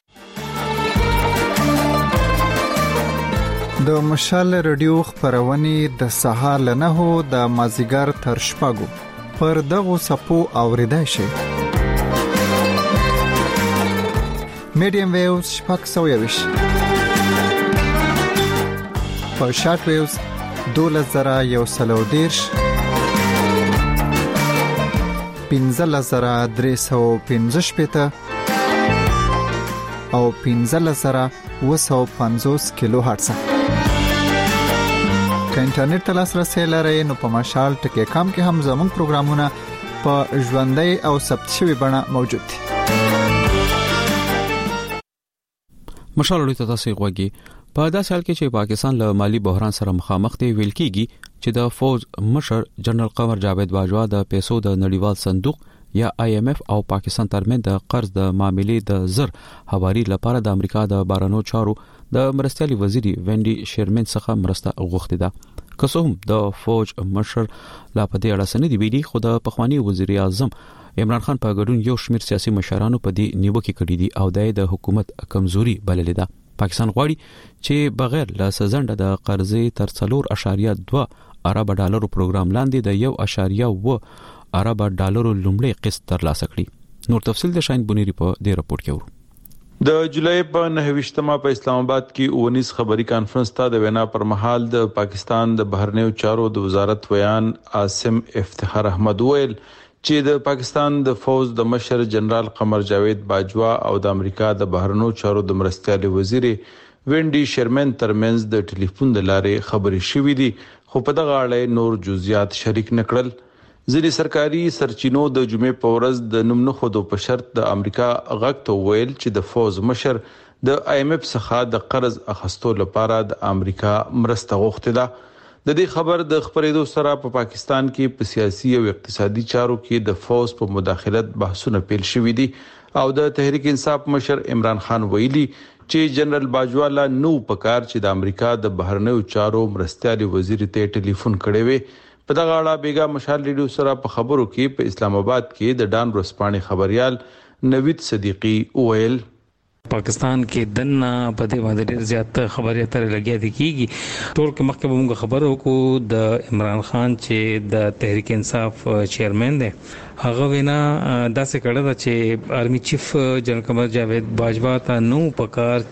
د مشال رادیو خبرونه د سهار له 9 د مازیګر تر شپږو پر دغه سپو اوریدای شي. میډیم ویوز شپږ سویوش په شارټ ویوز 2113 15315 او 15250 کیلو هرتز. که انټرنیټ ته لاسرسي لرئ نو په مشال ټکی کام کې هم زموږ پروګرامونه په ژوندۍ او ثبت شوی بڼه موجود دي. مشال لري تاسو غوږی په داسې حال کې چې پاکستان له مالی بحران سره مخامخ دی ویل کیږي چې د فوج مشر جنرال قمر جاوید باجوا د پیسو د نړیوال صندوق یا IMF او پاکستان ترمن د قرض د معاملې د زر حوالی لپاره د امریکا د بارانو چارو د مرستيالي وزیر وینډي شیرمن څخه مرسته غوښتې ده. کوم د فوج مشر لا په دې اړه سند دی ویلي خو د پخوانی وزیر اعظم عمران خان په ګډون یو شمیر سیاسي مشرانو په دې نیوکه کړې دي او د حکومت کمزوري بللې ده. پاکستان غواړي چې بغیر له سزنده د قرضې تر 4.2 ارب ډالرو پروګرام لاندې د 1.1 ارب ډالرو لومړی قسط ترلاسه کړي. نور تفصیل د شاهین بنيري په دې رپورت کې ورو. د جولای په 9 په اسلام آباد کې 19 خبري کانفرنس ته د وینا پر مهال د پاکستان د بهرنیو چارو د وزارت ویان عاصم افتخار احمد ویل چې د پاکستان د فوج د مشر جنرال قمر جاوید باجوا او د امریکا د بهرنیو چارو د مرستيال وزیر وینډي شرمن ترمنځ د ټلیفون د لارې خبرې شوې دي، خو په دغه اړه نور جزئیات شریک نکړل. ځینې سرکاري سرچینو د جمعې په ورځ د نوم نه خودو په شرط د امریکا غږ ته ویل چې د فوج مشر د IMF څخه د قرض اخیستو لپاره د امریکا مرسته غوښتې ده. د دې خبر د خبرېدو سره په پاکستان کې په سیاسي او اقتصادي چارو کې د فوج په مداخلت بحثونه پیل شوې دي او د تحریک انصاف مشر عمران خان ویلي چې جنرال باجوا لا نو پکار چې د امریکا د بهرنیو چارو مرستيال وزیر ته ټلیفون کړی وي. په دغه اړه بیګا مشال ریډیو سره په خبرو کې په اسلام آباد کې د ډان ورسپانې خبريال نوید صدیقی ویل پاکستان کې دنه په دې باندې ډېر زیات خبرې اترې لګیا دي کیږي. ټول کې مخکې موږ خبرو کو د عمران خان چې د تحریک انصاف چیرمن دی هغه وینا داسې کړه دا چې آرمي چیف جنرال قمر جاوید باجوا ته نو پکار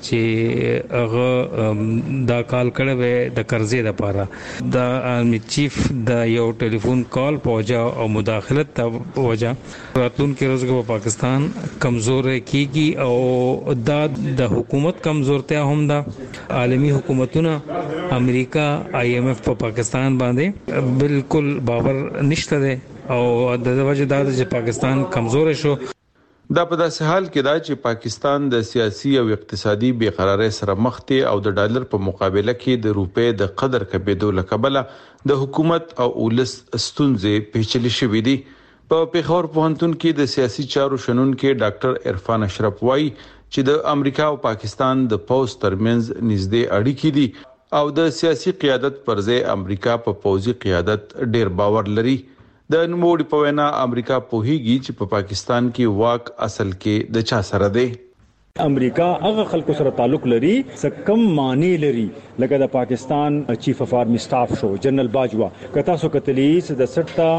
چې هغه دا کال کړه د قرضې لپاره د آرمي چیف د یو ټلیفون کال پوجا او مداخلت ته وجه راتلونکي روز په پاکستان کمزور کیږي او دا د حکومت کمزورتیا هم ده. عالمی حکومتونه امریکا IMF په پاکستان باندې بالکل باور نشته ده او د وجه دا چې پاکستان کمزور شو. دا په داسې حال کې دا چې پاکستان د سیاسي او اقتصادي بیقراری سره مخ دی او د ډالر په مقابله کې د روپې د قدر کمېدو لکبله د حکومت او ولس ستونزې پیچلې شوې دي. په پیښور پوهنتون کې د سیاسي چارو شنونکو ډاکټر عرفان اشرف وایي چې د امریکا او پاکستان د پوز ترمنځ نږدې اړیکې دي او د سیاسي قیادت پر ځای امریکا په پوزي قیادت ډیر باور لري. د نوموړي په وینا امریکا پوهیږي چې په پاکستان کې واک اصل کې د چا سره دی. امریکا هغه خلکو سره تعلق لري چې کم معنی لري لکه د پاکستان چیف اف آرمی سټاف شو جنرال باجوا کتا سو کتلیس د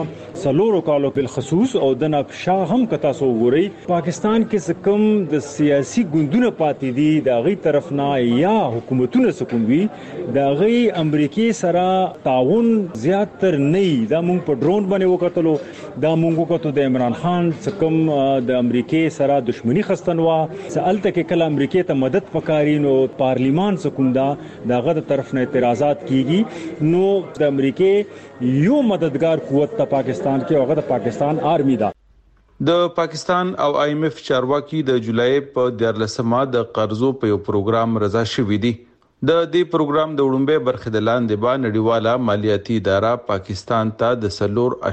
60 کالو په خصوص او د نفشا هم کتا سو وګوري پاکستان کې کم د سیاسي ګوندونه پاتې دي د غي طرف نه یا حکومتونه سکون وي د غي امریکای سره تعاون زیات تر نه دا مونږ په ډرون باندې وکړو دا مونږ وکړو د عمران خان څخه د امریکای سره دښمنی خستنوا سالته کې کله امریکای ته مدد پکاري نو پارلیمان سکوندا دغه د طرف نه اعتراضات کیږي نو د امریکای یو مددگار قوت ته پاکستان کې هغه د پاکستان آرمی دا. د پاکستان او IMF چارواکي د جولای په 14مه د قرضو په یو پروګرام رضا شوې دي. د دې پروګرام د وړاندې برخې د لاندې با نړیواله مالیاتي اداره پاکستان ته د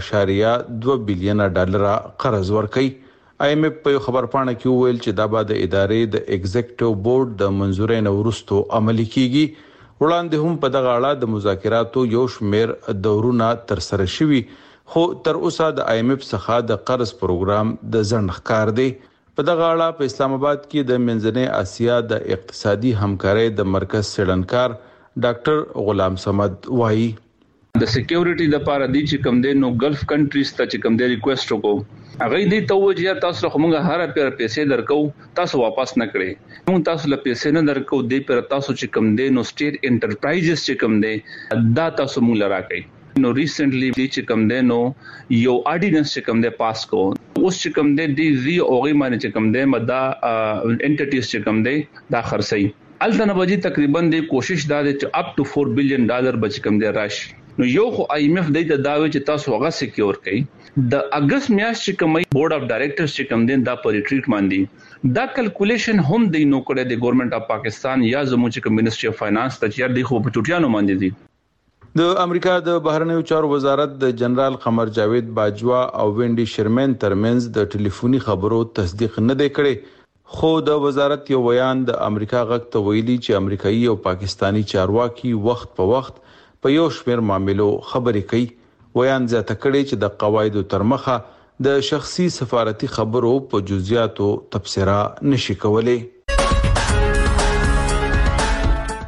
4.2 بلین ډالر قرض ورکړي. IMF په خبر پاڼه کې ویل چې دا به د ادارې د ایگزیکټیو بورډ د منځورۍ نه وروسته عملي کیږي. وړاندې هم په دغه اړه د مذاکراتو یو شمېر دورونه تر سره شوي خو تر اوسه د IMF څخه د قرض پروګرام د ځنډ ښکار دی. په دغه اړه په اسلام آباد کې د منځنۍ اسیا د اقتصادي همکارۍ د مرکز سړنکار ډاکټر غلام صمد وایي د سکیورټي د لپاره دي چې کوم د نو ګلف کنټریز ته چې کوم د ریکوست وکړو هغه دې توجه تاسو له موږ هر پیر پیسې درکو تاسو واپس نه کړئ موږ تاسو له پیسې نه درکو دې پر تاسو چې کوم د نو سټیټ انټرپرایزز چې کوم د دا تاسو موږ لرا کوي. نو ریسنټلی چې کوم د نو یو اډیننس چې کوم د پاس کو اوس چې کوم د دی اوغي باندې چې کوم د مدا انټیټیز چې کوم د دا خرڅي الته بجې تقریبا د کوشش دا چې اپ ټو 4 بلین ډالر بچ کوم د راشي. نو یو خو IMF د داوی چې تاسو هغه سکیور کړئ د اگست میاشت چې کومي بورډ اف ډایریکټرز چې کوم دین دا پر ریټریټ باندې دا کیلکولیشن هم دی نو کړی د ګورنمنت اف پاکستان یا زموږ چې منیسټری اف فاینانس ته چې د خو په چټیانو باندې دي. د امریکا د بهرنیو چارو وزارت د جنرال قمر جاوید باجوا او وینډي شرمن ترمنځ د ټلیفوني خبرو تصدیق نه دی کړی خو د وزارت یو بیان د امریکا غږ ته ویلي چې امریکایي او پاکستانی چارواکي وخت په وخت په یو شمېر معاملو خبرې کوي. ویان زیاته کړي چې د قواعدو تر مخه د شخصي سفارتي خبرو په جزئیاتو تبصره نشي کولای.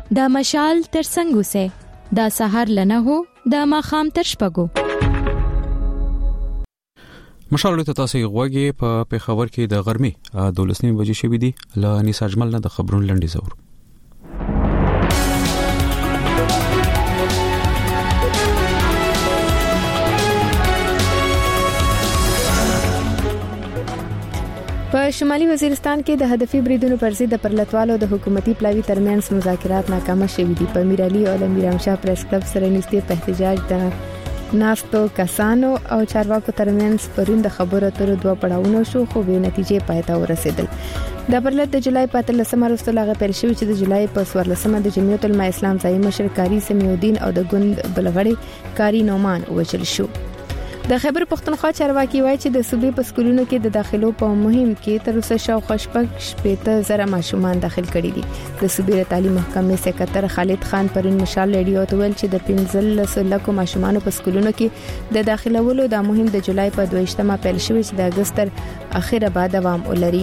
د مشال تر څنګه سه د سحر لنه هو د ماخام تر شپګو مشال ته تاسو غوږی په پیښور کې د غرمې 12 بجې شوې دي ل انیس اجمل نه د خبرونو لنډي زور په شمالي وزیرستان کې د هدفي بریدونو پر ضد د پرلتوالو د حکومتي پلاوی ترمنځ مذاکرات ناکامه شوې دي په امیر علي او امیر شاه پریس کلب سره نږدې په احتجاج د ناستو کسانو او چارواکو ترمنځ پرون د خبرو اترو دوه پړاوونه شو خو به نتیجې پای ته ورسېدل د پرلت د جولای په 13 وروسته لاغه پیل شوی چې د جولای په 14 د جمعیت العلماء اسلام ځای مشر کاری سمیودین او د ګوند بلغړی کاری نومان وچل شو د خیبر پختونخوا چارواکي وایي چې د صوبې په سکولونو کې د داخلو په مهم کې تر اوسه شاوخوا 15,000 ماشومان داخل کړي دي د صوبې تعلیم محکمې سکرټر خالد خان پرون مشال ریډیو ته ویل چې د 15 لکو ماشومان په سکولونو کې د داخلولو د مهم د جولای په 22مه پیل شوی چې د اگست تر اخره به دوام ولري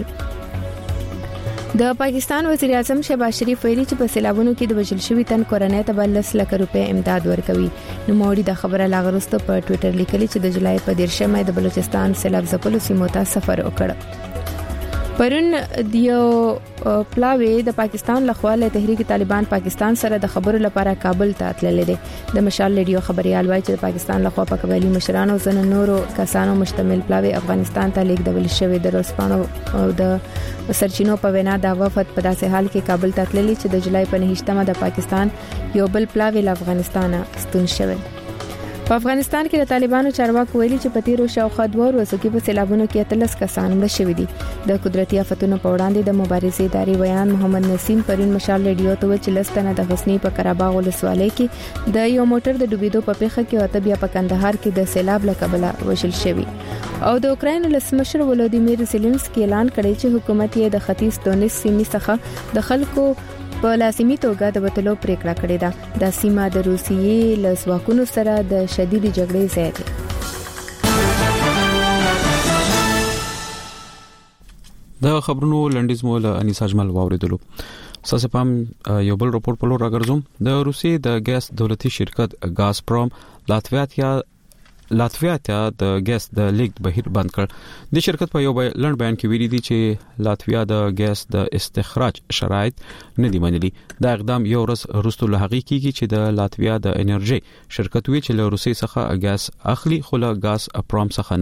د پاکستان وزیر اعظم شهباز شریف ویلي چې په سیلابونو کې د وژل شوی تن کورنۍ ته 10 لک روپے امداد ورکوي نو موري د خبره لاغرسته په ټوئیټر لیکلي چې د جولای په 13مه د بلوچستان سیلاب ځپلو سیمو ته سفر وکړ پرون دیو پلاوی د پاکستان لخوا له تحریک طالبان پاکستان سره د خبرو لپاره کابل ته تللی دی د مشال ریډیو خبريال وایي چې پاکستان لخوا په قبایلی مشرانو زنه نورو کسانو مشتمل پلاوی افغانستان ته لیږدول شوی د روسپانو او د سرچینو په وینا د وفد په داسې حال کې کابل ته تللی چې د جولای په 9مه د پاکستان یو بل پلاوی له افغانستان ستون شوی په افغانستان کې د طالبانو چارواکو ویلي چې په تیرو شاوخوا 2 ورځو کې په سیلابونو کې 13 کسان مړه شوي دي د قدرتي آفتونو په وړاندې د مبارزې ادارې بیان محمد نسیم پرون مشال ریډیو ته ویل چې لستنه د غزنی په قرهباغ ولسوالۍ کې د یو موټر د ډوبېدو په پیښه کې او بیا په کندهار کې د سیلاب له کبله وشل شوی او د اوکراین ولسمشر ولودیمیر زيلنسکي اعلان کړی چې حکومت یې د ختیځ دونیس سیمې څخه د خلکو په لازمي توګه د وټلو پریکړه کړې ده د سیمه د روسیې له ځواکونو سره د شدید جګړې ځای دی د خبرونو لنډیز مول انیس اجمل واوریدلو ساسه پام یو بل رپورت په لور راګرځوم د روسیې د ګاز دولتي شرکت غازپروم لاتویا ته د ګاز د لیک بهیر بند کړ د شرکت په یو لند بیان کې ویلي دي چې لاتویا د ګاز د استخراج شرایط نه دی منلي دا اقدام یو ورځ وروسته له هغې کېږي چې د لاتویا د انرژي شرکت وی چې له روسیې څخه ګاز اخلي خو له غازپروم څخه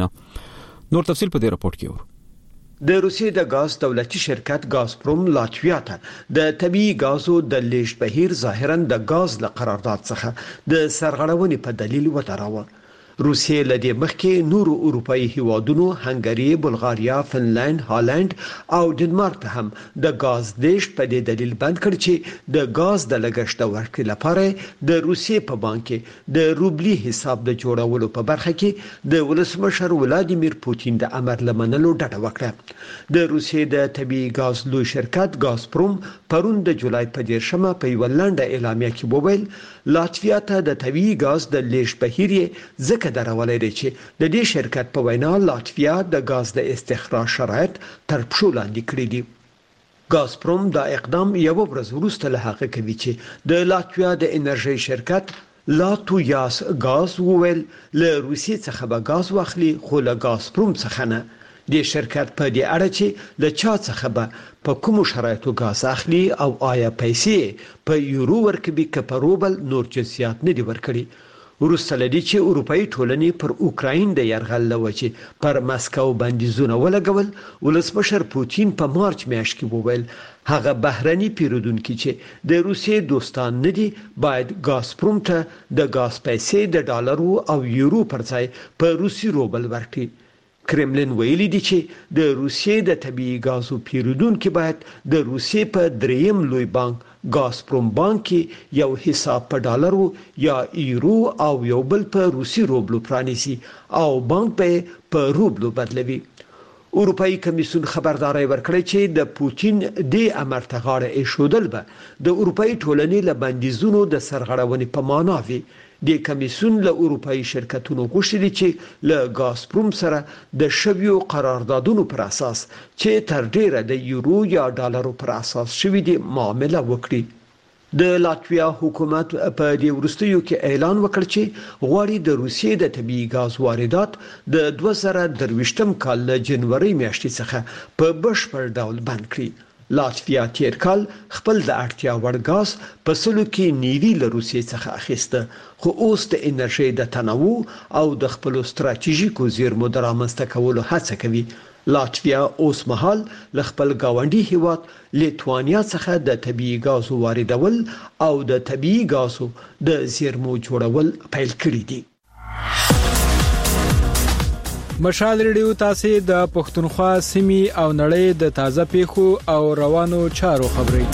نه نور تفصيل په دې رپورت کې ور د روسیې د غاز دولتي شرکت غازپروم لاتویا ته د طبيعي غازو د لیږد بهیر ظاهرا د غاز له قرارداد څخه د سرغړونې په دلیل وتراوه روسیې لدی مخکې نورو اروپאי هیوادونو هنګری، بلغاریا، فنلند، هالند او ډنمارک ته هم د غاز دیش په دې دلیل بند کړ چې د غاز د لګښت ورکړې لپاره د روسیې په بانک کې د روبلی حساب د جوړولو په برخه کې د ولسمشر ولادیمیر پوتین د امر لمنلو ډډه وکړه د روسیې د طبيعي غاز لوی شرکت غازپروم پرون د جولای په 10مه په ویلانډ اعلامیه کې وویل لاتویا ته د طبيعي غاز د لیږد بهیر ځکه درولې دي چې د دې شرکت په وینا لاتویا د غاز د استخراج شرایط تر پښو لاندې کړی دي غازپروم دا اقدام یو ورځ وروسته له هغه کوي چې د لاتویا د انرژي شرکت لاتویاس غاز وویل له روسیې څخه به غاز واخلي خو له غازپروم څخه نه د شرکت په دې اړه چې له چا څخه به په کوم شرایطو غاز اخلي او آیا پیسې په یورو ورکوي که په روبل نور جزئیات نه دي ورکړي وروسته لدی چې اروپאי ټولنې پر اوکراین د يرغل لوچې پر مسکو بندیزونه ولګول ولسمشر پوتین په مارچ میاشت کې وویل هغه بهرني پیرودونکو چې د روسیې دوستان نه دي باید غازپروم ته د غاز پیسې د ډالرو او یورو پر ځای په روسي روبل ورکړي کرملین ویلي دی چې د روسیې د طبيعي غازو پیرودونکو باید د روسیې په دریم لوی بانک غازپروم بانک کې یو حساب په ډالرو یا یورو او یو بل په روسي روبلو پرانیسي او بانک په روبلو بدلوي اروپאי کمیسیون خبرداري ورکړی چې د پوتین د امر ته غاړه ایښودل به د اروپאי ټولنې له بندیزونو د سرغړونې په معنا وي د کمیسیون له اروپאי شرکتونو غوښتي چې له غازپروم سره د شویو قراردادونو پر اساس چې تر ډیره د یورو یا ډالرو پر اساس شوی دي معامله وکړي د لاتویا حکومت په دې وروستیو کې اعلان وکړ چې غواړي د روسیې د طبيعي غاز واردات د 2023م کال له جنوري میاشتې څخه په بشپړ ډول بند کړي. لاتویا تیر کال خپل د اړتیا وړ غاز په سلو کې نیوي له روسیې څخه اخیسته، خو اوس د انرژي د تنوع او د خپل ستراتیژیکو زیرمو د رامنځته کولو هڅه کوي. لاتویا اوس مهال له خپل گاونډي هیواد لیتوانیا څخه د طبيعي غازو واردول او د طبيعي غازو د زیرمو جوړول پیل کړی دي. مشال ریډیو تاسو د پښتونخوا سیمې او نړۍ د تازه پیښو او روانو چارو خبري.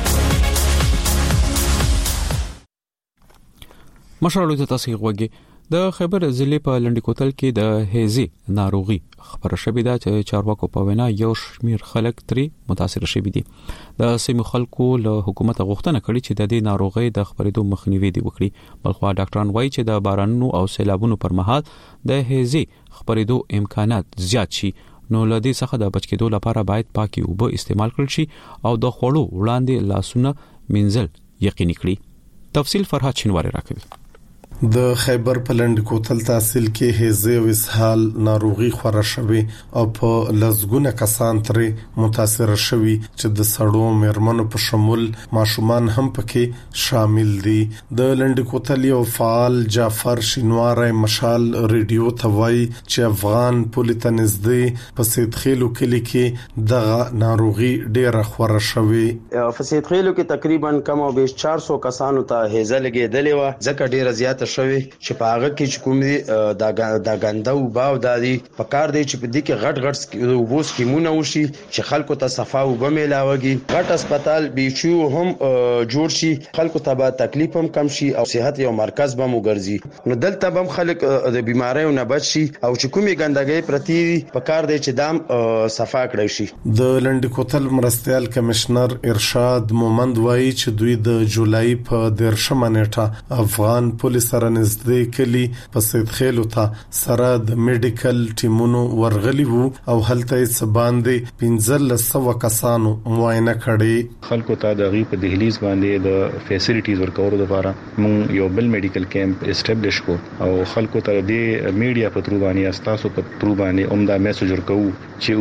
مشال ریډیو تاسو غوږی د خیبر ضلع په لنډی کوتل کې د هیزي ناروغي خبر شوې ده چې چارواکو په وینا یو شمیر خلک تری متاثر شوي دي. د سیمو خلکو له حکومت غوښتنه کړې چې د دې ناروغي د خبرېدو مخنیوي دی وکړي. بلخوا ډاکټران وایي چې د بارانونو او سیلابونو پر مهال د هیزي خبرېدو امکانات زیات شي، نو لدی څخه د بچ کېدو لپاره باید پاکي اوبه استعمال کړل شي او د خوړو وړاندې لاسونه منځل یقیني کړي. تفصیل فرهاد شینواری راکوي. د خیبر په لنډ کوتل تحصیل کې هیزه او اسهال ناروغي خورا شوی او په لزګونه کسان ترې متاثر شوی چې د سړو مرمنو په شمول ماشومان هم پکې شامل دي. د لنډ کوتل یو فعال جعفر شینواری مشال ریډیو توای چې افغان پولیټنزدي په سیدخیلو کلی کې د ناروغي ډیره خورا شوی. په سیدخیلو کې تقریبا کم او بیش 400 کسانو ته هیزه لګیدلې و، ځکه ډیره زیاته شوی چې په هغه کې چې کوم دي د غنده او باو دادي په کار دی چې په دې کې غټ وبو سکیمونه وشي چې خلکو ته صفا او بملاوږي، غټ هسپتال بیچو هم جوړ شي، خلکو ته به تکلیف هم کم شي او صحت یو مرکز به وګرځي. نو دلته به خلک د بیماریو نه بچ شي او چې کومي ګندګي پرتی په کار دی چې دام صفا کړی شي. د لنډ کوتل مرستيال کمشنر ارشاد مومند وایي چې دوی د جولای په 13 نیټه افغان پولیس سره نږدې کلی په سیدخیلو ته سره د میډیکل ټیمونو ورغلي وو او هلته یې باندې 1500 کسانو معاینه کړي. خلکو ته د غي په دهلیز باندې د فیسیلیټیز ورکولو لپاره مونږ یو بل میډیکل کیمپ اسټابلیش کو او خلکو ته د میډیا په ترو باندې استاسو په ترو باندې عمده میسج ورکو چې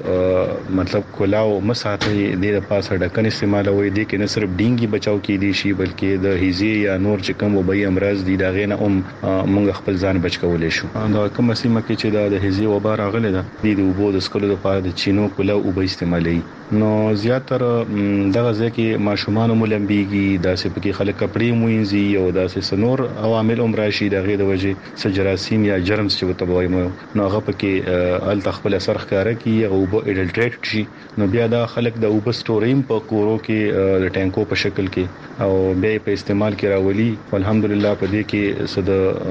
وب مطلب کولاو مساته د پاسه ډکن استعمالوي دي کې نه صرف ډینګي بچاو کې دي شي بلکې د هیزي یا نور چې کوم وبای امراض دي دا غینه مونږ خپل ځان بچ کولای شو. دا کوم سیمه کې چې د هیزي وبا راغله ده د وبو د سکلو لپاره د چینو کولا او به استعمالي، نو زیاتره دغه ځکه ماشومان ملمبيږي داسې پکې خلک کپڑے موینځي او داسې سنور عوامل راشي دغه د وجه سجراسیم یا جرمز چې وتبوي مو نو هغه پکې ال تخپل اثر ښکارا کی او به اډلټریټ شي، نو بیا دا خلک د اوب سټوریم په کورو کې د ټانکو په شکل کې او به په استعمال کې راولي. الحمدلله په دې کې صد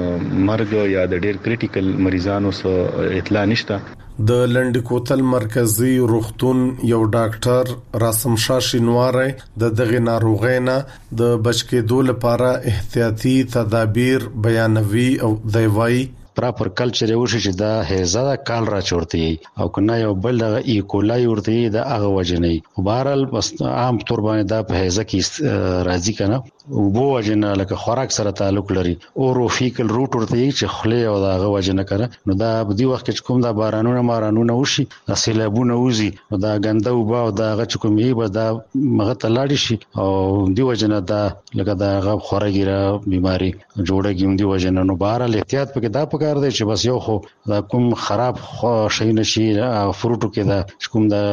مرګ یا د ډیر کریټیکل مریضانو سره اطلاع نشته. د لنډ کوتل مرکزی روغتون یو ډاکټر راسم شاه شینواری د دغه ناروغۍ نه د بچ کېدو لپاره احتیاطي تدابیر بیانوي او دی پراپر کلچر یو شي چې دا هیزه دا کال را چورتي او کنه یو بل د ایکولای ورته د هغه وجنې وبارل بس عام تور باندې دا په هیزه کې راځي کنه او بو وجنه لکه خوراک سره تعلق لري او روفیکل روټ ورته چې خله او دا هغه وجنه کړه نو دا په دې وخت کې کوم دا بارانونه وشي د سیلابونه وزي او دا غنده او با او دا هغه کومي به دا مغه تلاړي شي او دی وجنه دا لکه دا هغه خورګیره بیماری جوړه دی وجنه نو بارل احتیاط پکې دا کار دی چې بس یو خو دا کوم خراب شي نشي فروټو کې دا کوم دا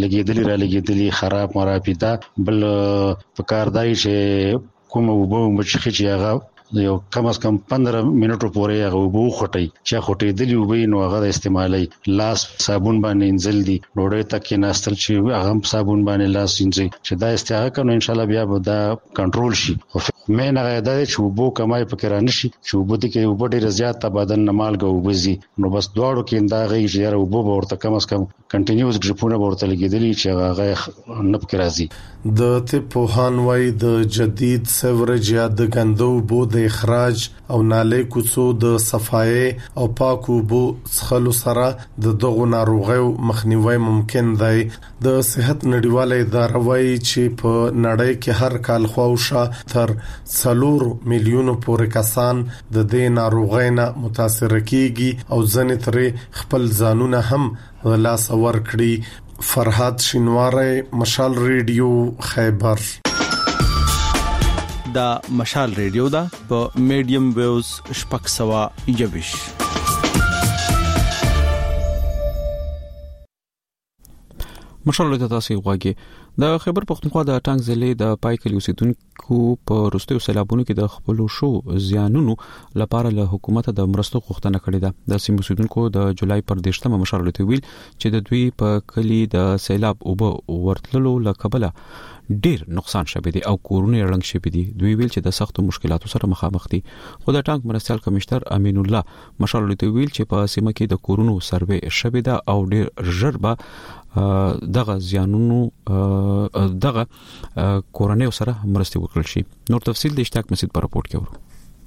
لګیدلی خراب مرابي دا بل په کار دی چې کوم وبو مچخي چې هغه یو کم از کم 15 منټو پورې هغه وبو خټي چې خټي دلی وبې نو هغه استعمالي لاس صابون باندې انځل دي ډوډۍ تکې ناستل چې هغه صابون باندې لاس انځي چې دا استعمال کړو ان شاء الله بیا به دا کنټرول شي. مې نه غاده چې وبو کمای پکې را نشي چې وبو دي کې وبو ډیر زیات بدن نمالګه وبزي نو بس دواړو کې دا غي چې یاره وبو ورته کم اس کم کنټینیوس ډریپونه ورته لګیدلی چې هغه نب کې راځي د طبپوهان وای د جدید سیوریج یا د ګندو بو د اخراج او نالې کوڅو د صفایي او پاکو بو څخلو سره د دغو ناروغیو مخنیوي ممکن دی د صحت نړیواله اداره وایي چې په نړۍ کې هر کال خواوشه تر 4 میلیونو پورې کسان د دې ناروغۍ نه متاثر کیږي او ځنې ترې خپل ځانونه هم لاس ور کړی فرحات شینواره مشال ریډیو خیبر دا مشال ریډیو دا په میډیم ویوز شپږ سوا یوش مشال ته تاسو غواګي د خیبر پختونخوا د ټانګ ضلع د پایکلی اوسیدونکو په وروستیو سیلابونو کې د خپل شو زیانونو لپاره له حکومت د مرستو غوښتنه کړې ده د سیمو اوسیدونکو د جولای پر 10مه مشال ته ویل چې د دوی په کلی د سیلاب او ورتللو لکبله ډیر نقصان شوه دي او کورونه رنګ شوه دي دوی ویل چې د سختو مشکلاتو سره مخامخ دي خو د ټانګ مرستيال کمشنر امین الله مشال ته ویل چې په سیمه کې د کورونو سروې شوه ده او ډیر ژربه دغه زیانونو دغه کورونه سره مرسته وکړل شي نور تفصیل د اشتاق مسجد پر راپورټ کې ورو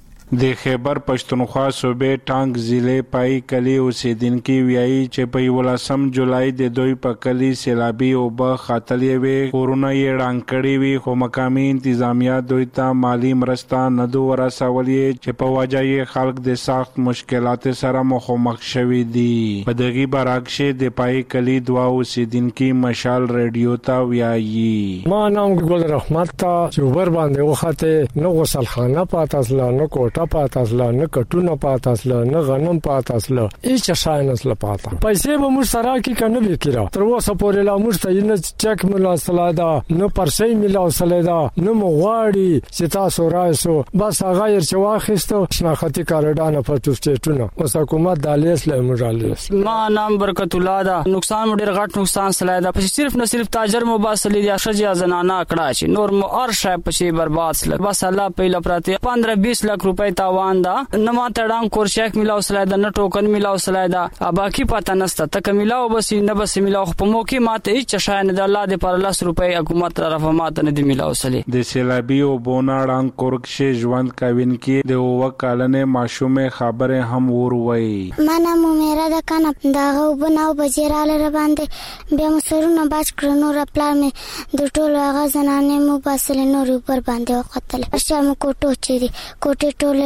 د خیبر پښتونخوا صوبې ټانګ ضلع پای کلی اوسیدونکو ویایي چې په 18 جولای د دوی په کلی سیلابي او به خاتلې وي کورونه یې ړنګ کړي وي خو مقامي انتظامیه دوی ته مالی مرسته نه دوه ورسولې چې په وجه یې خلک د سخت مشکلات سره مخامخ شوي دي په دغه برعکس د پای کلی دوا اوسیدونکو مشال ریډیو ته ویایي ما نام ګل رحمت ته چې ور باندې وخته نو غسل خانه پاتاسله نو کوټه پاتاسله نه کټونه پاتاسله نه غنم پاتاسله هیڅ شاینسله پاتا پیسې به مو سره کې کنه وکړه تر اوسه پورې لا مو ته نه چک ملا سلادا نو پرسې ملا سلادا نو مغواړي چې تاسو راځو بس هغه ير چې واخیستو شناختی کارډانه په ټوسټونه اوس حکومت دالیس له مجالس ما نام برکت الله دا نقصان ډیر غټ نقصان سلادا په صرف نه صرف تاجر مو باسلې یا شجیا زنانه کړه چې نور مو ارشه په برباد سل بس الله په لپاره 15-20 لک روپے تاوان دا نه ما تړان کور شیک ملاو سلادا نه ټوکن ملاو سلادا باقی پتا نسته تک ملاو بس نه بس ملاو په موقع ماته هیڅ شاین د الله د پر 10 روپے حکومت طرف ماته نه دی ملاو سلی د سیلابي او بوناړان کورکشه ژوند کاوین کې د وکالنه ماشومه خبره هم وروي مانا مو میرا د کنه داغه وبناو بجیراله ر باندې بیا مسرونه باج کړنو را پلان می د ټولو هغه زنانه مو باسل نور پر باندې وختل اشم کوټو چي کوټه ټول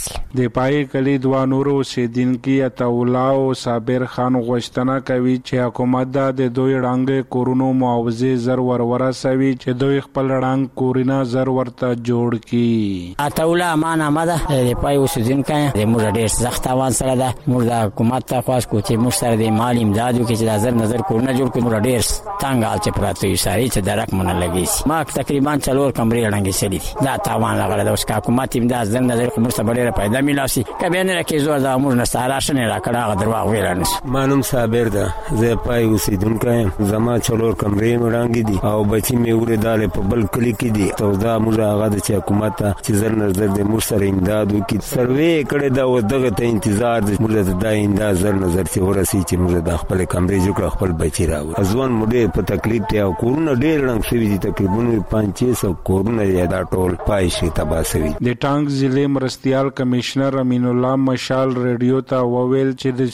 د پای کلی دوا نورو اوسیدونکو عطاءالله او صابر خان غوښتنه کوي چې حکومت د دوی رنګ کورونو معاوضه زر ورورا سوي چې دوی خپل رنګ کورونه زر ورته جوړ کړي عطاءالله معنا مده د پای اوسیدونکو د موږ ډیر سخت اوان سره ده موږ د حکومت ته خواست کوو چې موږ سره د مالی امدادو کې چې د نظر کورونه جوړ کړو موږ ډیر څنګه چې پراته یو ساري چې درک مونږ لګیږي ما تقریبا 4 کمرې رنګ سړي دا تاوان لغړه د اوس حکومت امداد د نظر کوم څه ډیره پیدا میلاسي کبه نه کې زور د امور نه سارا شنه را کړه درواغ ویلانس مانم صابر ده زه پای اوسیدونکو زما 4 کمرې مړانګې دي او بچی مې وره داله په بل کلی کې دي تو دا موږ هغه د حکومت چې زر نظر د مو سره امداد وکړي سروې کړه دا و دغه ته انتظار د موږ د امداد زر نظر چې ورسي چې موږ د خپل کمرې جوړ خپل بچی راو ځوان موږ په تکلیف ته او کورونه ډېر رنګ شوی دي تقریبا 500 کورونه یا دا ټول پای شي تباسوي د ټانګ ضلع مرستيال کمشنر امین الله مشال ریډیو ته وویل چې د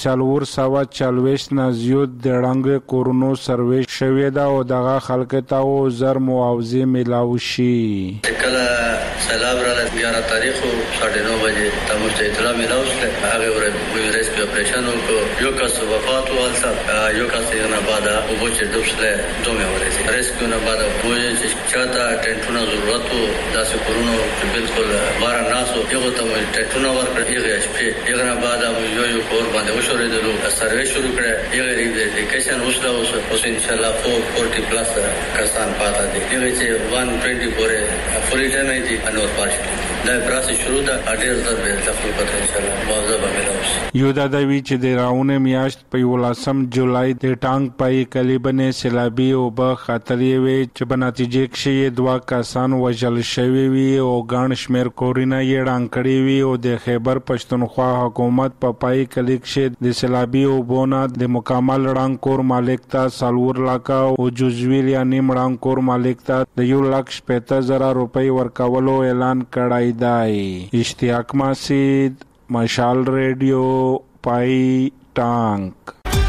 440 نه زیات د رنګ کورونو سروې شوې ده او دغه خلک ته او زر معاوضه ملاوي شي کله سلام را 11 تاریخ 9:30 بجې تاسو ته اطلاع ملاوي شوه هغه ورې ریسکیو اپریشن یو کس وفات وال یو کس نه بعد او چې دوسله دومره ورسې ریسکیو نه بعد وایي چې چاته ټینټونو ضرورت وو داسې کورونو چې بالکل بار ناسو یو ته ټینټونو ورکړ یغه شپې یغه نه بعد یو کور باندې وشورېدلو سروې شروع کړه یغه ریډیکیشن وشله اوس ان شاء الله 440 پلس کسان پاتې دي یغه چې 120 پورې فوري ټایم دی نور پارشل دا پروسس شروع ده اډیر زر به تخفیف ان شاء الله موضوع به ملوي یو دا دوی چې د راونه میاشت په 18 جولای د ټانک پای کلیبنه سیلابي او به خطرې وي چې په نتیجه کې 2 کسان وژل شوي وي او ګڼ شمېر کورونه یې ډانګ کړي وي او د خیبر پښتونخوا حکومت په پای کلی کې د سیلابي او بونه د مکمل ډانګ کور مالک ته سالور لاکا او جزوی یعنی ډانګ کور مالک ته د 1,50,000 روپۍ ورکولو اعلان کړی دی. اشتیاق مسعود، مشال ریډیو، پای ټانک.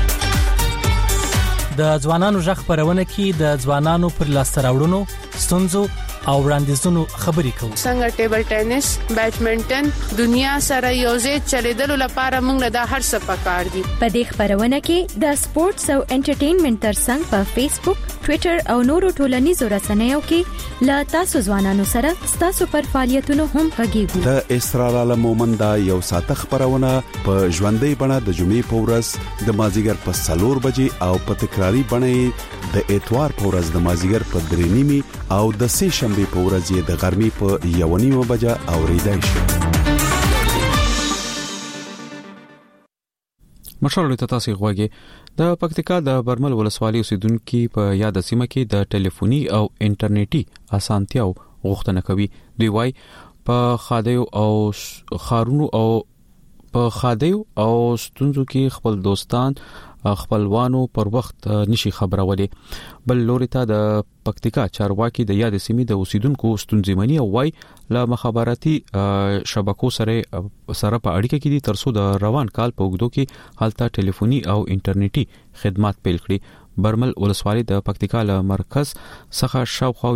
د ځوانانو ژغ خبرونه کې د ځوانانو پر لاسته راوړنو، ستونزو او وړاندیزونو خبرې کوو. څنګه ټیبل ټینس، بیډمنټن دنیا سره یوځای چلیدلو لپاره موږ د هر څه پکار دي. په دې خبرونه کې د سپورتس او انټرټینمنټ ترڅنګ په فیسبوک، ټوئیټر او نورو ټولنیزو رسنیو کې لا تاسو ځوانانو سره تاسو پر فعالیتونو هم غږیږو. د اسرار عالم مومند یو ساته خبرونه په ژوندۍ بڼه د جمعې په ورځ د مازیګر په 4 بجې او په تکراری بڼه د اتوار په ورځ د مازیګر په 3:30 او د سه شنبه په ورځ د غرمې په 1:30 بجې اوریدای شي. مشال ته تاسو غوږی د پکتیکا د برمل ولسوالۍ اوسیدونکو په یاد سیمه کې د ټلیفوني او انټرنیټي اسانتیاو غوښتنه کوي. دوی وايي په خادیو او خارونو او په خادیو او ستونزو کې خپل دوستان خپلوانو پر وخت نشي خبرولې. بل لوري ته د پکتیکا چارواکي د یاد سیمې د اوسیدونکو ستونزې مني او وايي له مخابراتي شبکو سره په اړیکه کې دي ترڅو د روان کال په وګړو کې حالت ټلیفوني او انټرنیټي خدمات پیل کړي. برمل ولسوالۍ د پکتیکا له مرکز څخه شاوخوا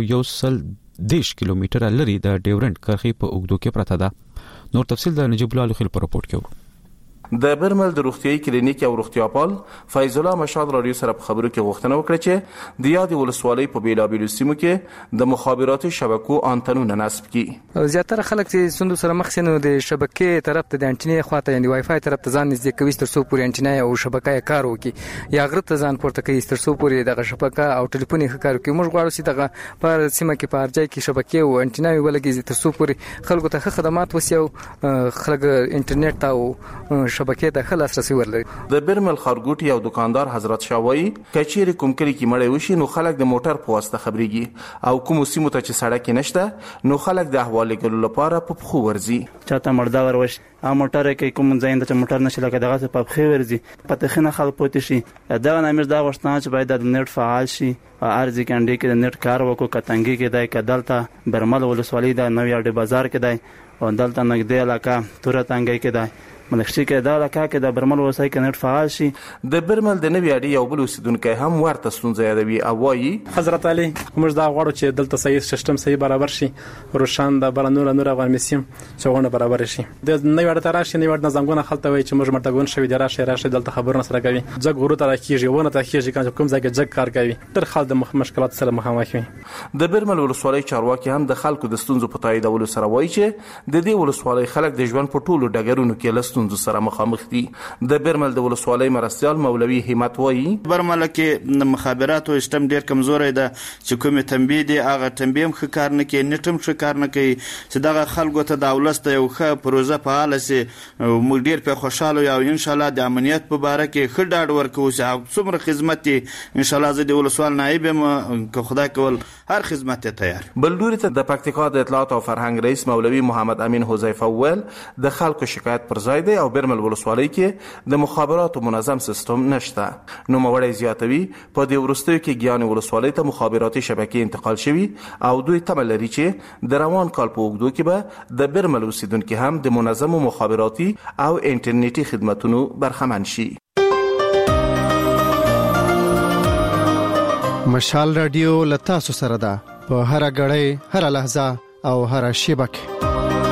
110 کیلومتره لري د ډیورنت کرخي په وګړو کې پراته ده. نور تفصیل د نجیب الله خلیل په رپورت کې ورو. د برمل د روغتيایي کلینیک او روغتياپال فیض الله مشال رادیو سره په خبرو کې غوښتنه وکړه چې د یاد ولسوالۍ په بیلابیلو سیمو کې د مخابراتي شبکو انټنونه نصب کړي. زیاتره خلک چې سندو سره مخ سينو د شبکې طرف ته د انټینې خواته یعنی وای فای طرف ته ځان نږدې کوي تر څو پورې انټینې او شبکې کار وکړي یا غره ته ځان پورته کوي تر څو پورې دغه شبکې او ټلیفوني کار کوي. موږ غواړو چې دغه پر سیمه کې په ارجای کې شبکې او انټینې ولګي تر څو پورې خلکو ته خدمات وسیو خلک انټرنیټ او شبکې ته خلاص د برمل خارګوټي یو دکاندار حضرت شاوی کچېری کوم کلی کې مړی وشي نو خلک د موټر په واسطه خبريږي او کوم سیمه ته چې سړک نشته نو خلک د احواله ګلو لپاره په خو ورزي. چاته مردا وروش ا موټر کې کوم ځای ته موټر نشي لکه دغه په خو ورزي پته خنه خلک پوت شي دا نامیر دا غوښتنه چې باید د نت فعال شي ارزي کاندې کې د نت کار وکړو کتنګي کې دای کدلته برمل ولسوالۍ د نوې اډه بازار کې دی او دلته نګدې علاقہ تور تنګي کې دی ملخشي کې دا لکه کې د برمل وسای کې نت فعال شي. د برمل د نوې اډي یو بل اوسیدونکو هم ورته ستونزه یادوي او وايي حضرت علي موږ دا غواړو چې دلته صحیح سیستم صحیح برابر شي روشان د برنور افغان مسیم څنګه برابر شي. د نوې اډه تراشي نوې اډه زنګونه خلته وي چې موږ مرتګون شوی د راشه دلته خبرونه سره کوي ځګ ورو ته راکېږي ونه ته کېږي کوم ځای کې ځګ کار کوي تر خل د مشکلات سره مخامخ وي. د برمل ولسوالۍ چارواکي هم د خلکو د ستونزو په تاییدولو سره وايي چې د دې ولسوالۍ خلک د ژوند په ټولو ډګرونو کې له ستونزو سره مخامخ دي. د برمل د ولسوالۍ مرستيال مولوي همت وایي برمل کې مخابراتو سیستم ډیر کمزوري ده چې کومه تنبیه دي هغه تنبیه هم کار نه کوي نټم ښه کار نه کوي چې دغه خلکو ته د اولسته یو ښه پروژه فعال سي موږ ډیر په خوشاله یو ان شاء الله د امنیت په اړه کې ښه ډاډ ورکوو چې څومره خدمت ان شاء الله زه د ولسوال نائب که خدای کول هر خدمت ته تیار. بل لوري ته د پکتیکا د اطلاعات او فرهنګ رئیس مولوي محمد امین حذیفه ول د خلکو شکایت پر ځای دی او برمل ولسوالۍ کې د مخابراتو منظم سیستم نشته. نو موړی زیاتوي په دې ورستیو کې ګیان ولسوالۍ ته مخابراتي شبکې انتقال شوي او دوی تمه لري چې د روان کال په وګړو کې به د برمل اوسیدونکو هم د منظم مخابراتي او انټرنیټي خدماتونو برخمن شي. مشال رادیو لتا سره ده په هر غړې هر لحظه او هر شیبه کې.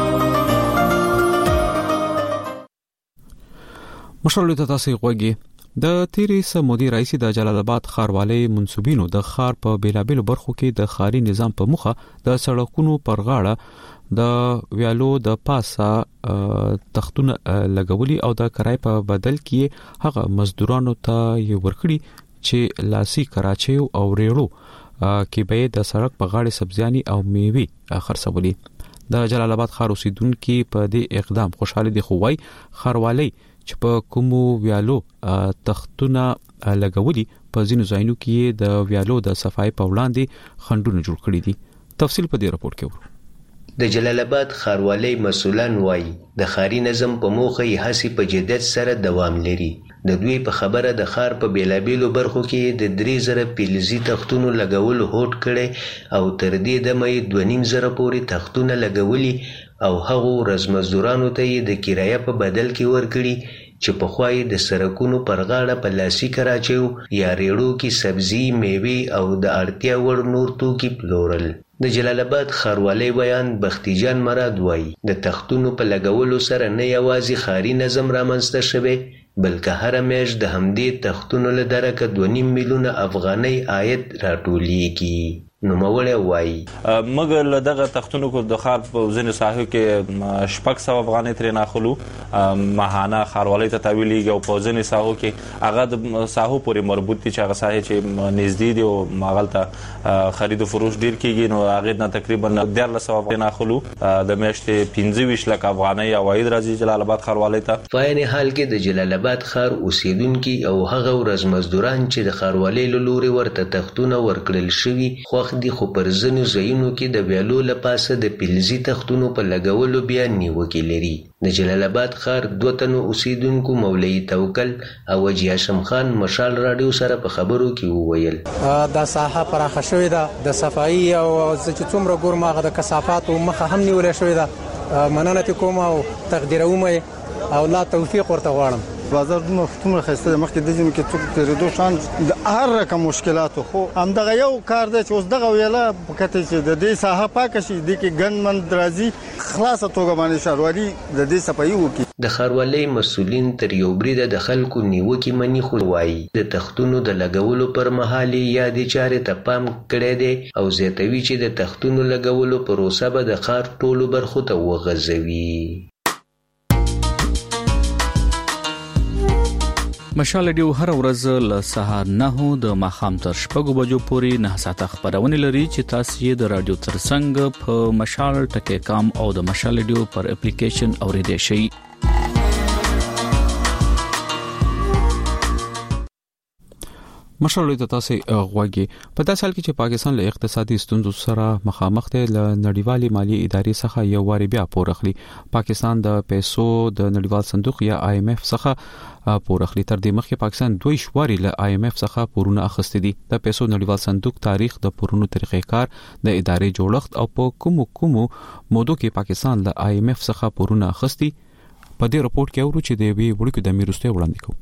مشال ته تاسو غوږی د تیری سمودي رئیس د جلال آباد ښاروالۍ منسوبینو د ښار په بیلابیلو برخو کې د ښاري نظام په مخه د سړکونو پر غاړه د ویالو د پاسه تختونه لګولي او د کرای په بدل کې هغه مزدورانو ته یې ورکړي چې لاسي کراچي او ریړو کې به د سړک په غاړه سبزياني او میوه خرڅولي. د جلال آباد ښار اوسیدونکو په دې اقدام خوشاله دي، خو وايي ښاروالۍ چې په کومو ویالو تختونه لګولي په ځینو ځایونو کې د ویالو د صفای په وړاندې خنډونه جوړ کړي دي. تفصیل په دې راپور کې ورو. د جلال آباد ښاروالۍ مسؤلان وایي د ښاري نظم په موخه یې هڅې په جدیت سره دوام لري. د دوی په خبره د ښار په بیلابیلو برخو کې د 3000 فلزي تختونو لګول هوډ کړي او تر دې دمه 2500 پورې تختونه لګولي او هغو رزمزدورانو ته یې د کرایه په بدل کې ورکړي چې په خوای د سرکونو پر غاړه په لاسي کراچیو یا ریړو کې سبزي، میوه او د اړتیا وړ نور توکي پلورل. د جلال آباد ښاروالۍ بیان بختي جان مراد وایي د تختونو په لګولو سره نه یوازې ښاري نظم رامنځته شوی بلکې هر میاشت د همدې تختونو له درکه 2.5 میلیونه افغانۍ عاید راټولیږي. نوموړی وایي مګر له دغه تختونو کو د ښار په ځینو ساحو کې 600 افغانۍ ترې ناخلو ماهانه ښاروالۍ ته تحویلېږي او په ځینو ساحو کې هغه د ساحو پورې مربوط دي چې هغه ساحې چې نږدې دي او هغلته خرید او فروش ډیر کیږي نو هغه نه تقریبا 1300 افغانۍ ناخلو د میاشتې 25 لک افغانۍ عواید راځي جلال آباد ښاروالۍ ته. په عین حال کې د جلال آباد ښار اوسیدونکو او هغه ورځمزدوران چې د ښاروالۍ له لوري ورته تختونه ورکړل شوي دي خو پر ځینو ځایونو کې د ویالو لپاسه د فلزي تختونو په لګولو بیا نیوکې لري. د جلال آباد ښار 2 تنو اوسیدونکو مولوي توکل او وجی هاشم خان مشال رادیو سره په خبرو کې وویل دا ساحه پراخه شوې ده د صفایي او چې څومره ګورم هغه د کثافات او مخه هم نیولې شوې ده. مننه کوم او تقدیروم او لا توفیق ورته غواړم. بازار دومره خسته مخکې د ځینو کې څوک تیرېدو شان د هر رقم مشکلاتو خو همدغه یو کار دی چې اوس دغه ویله پکته چې د دې ساحه پاکه شي د کې ګندمن درازي خلاصه توګه باندې ښاروالي د دې صفایي وکړي. د ښاروالۍ مسؤلین تر یو بریده د خلکو نیوکې مني خو وایي د تختونو د لګولو پر مهال یادې چارې ته پام کړی دی او زیاتوي چې د تختونو لګولو پروسه به د ښار ټولو برخو ته وغځوي. مشال رادیو هر ورځ له سهار 9 د ماښام تر 6 بجو پورې 9 ساعته خبرونه لري چې تاسو یې د رادیو ترڅنګ په مشال ټکی کام او د مشال رادیو پر اپلیکیشن اوریدئ شئ. مشال ته تاسو غواګي په داسې حال کې چې پاکستان له اقتصادي ستونزو سره مخامخ دی له نړیوالې مالی ادارې څخه یو واری بیا پورخلي. پاکستان د پیسو د نړیوال صندوق یا IMF څخه پورخلي. تر دې مخکې پاکستان 2 شواري له IMF څخه پورونه اخیستي دي. د پیسو نړیوال صندوق تاریخ د پورونو طریقې کار د ادارې جوړښت او په کومو مودو کې پاکستان له IMF څخه پورونه اخیستي په دې رپورت کې اورو چې د وی وړکو د میروسته وړاندې کوي.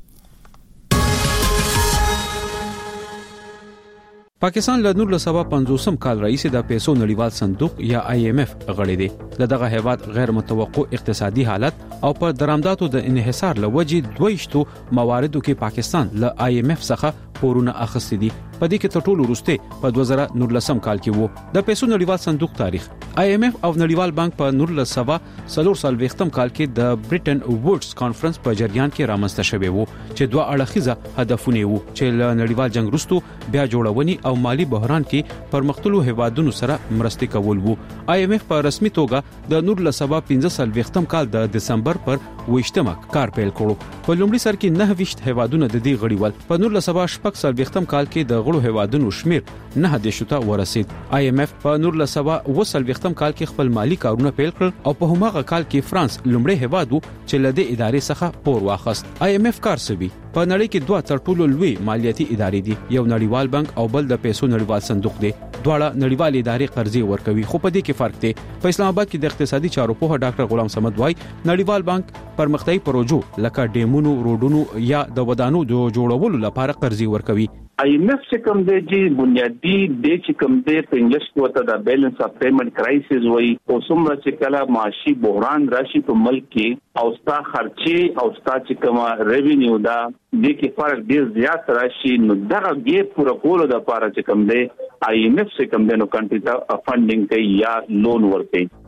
پاکستان له 1950 کال راهیسې د پیسو نړیوال صندوق یا IMF غړی دی. دغه هیواد غیر متوقع اقتصادي حالت او په درآمداتو د انحصار لوجې 22 مواردو کې پاکستان له IMF څخه پورونه اخیستي دي. په دې کې تر ټولو وروسته په 2019 کال کې وو. د پیسو نړیوال صندوق تاریخ IMF او نړیوال بانک په 1940 کال کې د برټن وودز کانفرنس په جریان کې رامنځته شوی وو چې دوه اړخیزه هدفونه وو چې له نړیوال جنگ وروسته بیا جوړونی او مالی بحران کې پرمختللو هیوادونو سره مرستې کول وو. IMF په رسمي توګه د 1945 کال د دسمبر پر 28 کار پیل کړو. په لومړي سر کې 9 هیوادونه د دې غړي ول. په 1946 کال کې د غړو هیوادونو شمیر 9 ته ورسید. IMF په 1940 کال کې خپل مالی کارونه پیل کړل او په هماغه کال کې فرانس لومړی هیواد وو چې له دې ادارې څخه پور واخیست. IMF کار سوي په نړۍ کې دوه تر ټولو لوی مالیاتي ادارې دي. یو نړیوال بانک او بل د پیسو نړیوال صندوق دی. دواړه نړیوال ادارې قرضې ورکوي خو په دې کې فرق دی. په اسلام آباد کې د اقتصادي چارو په ډاکټر غلام صمد وای نړیوال بانک پرمختیايي پروژو لکه ډیمونو، روډونو یا د ودانو د جوړولو لپاره قرضې ورکوي. IMF چې کوم دی چې بنیادی د چې کوم دی په انګلیش کې وته د بیلانس اف پیمنٹ کرایسس وایي او څومره چې کله معاشي بحران راشي په ملک کې او ستا خرچې او ستا چې کومه ریوینیو دا د کې فرق ډیر زیات راشي نو دغه ګیپ پوره کولو د لپاره چې کوم دی IMF چې کوم دی نو کنټری ته فندینګ کوي یا لون ورکوي.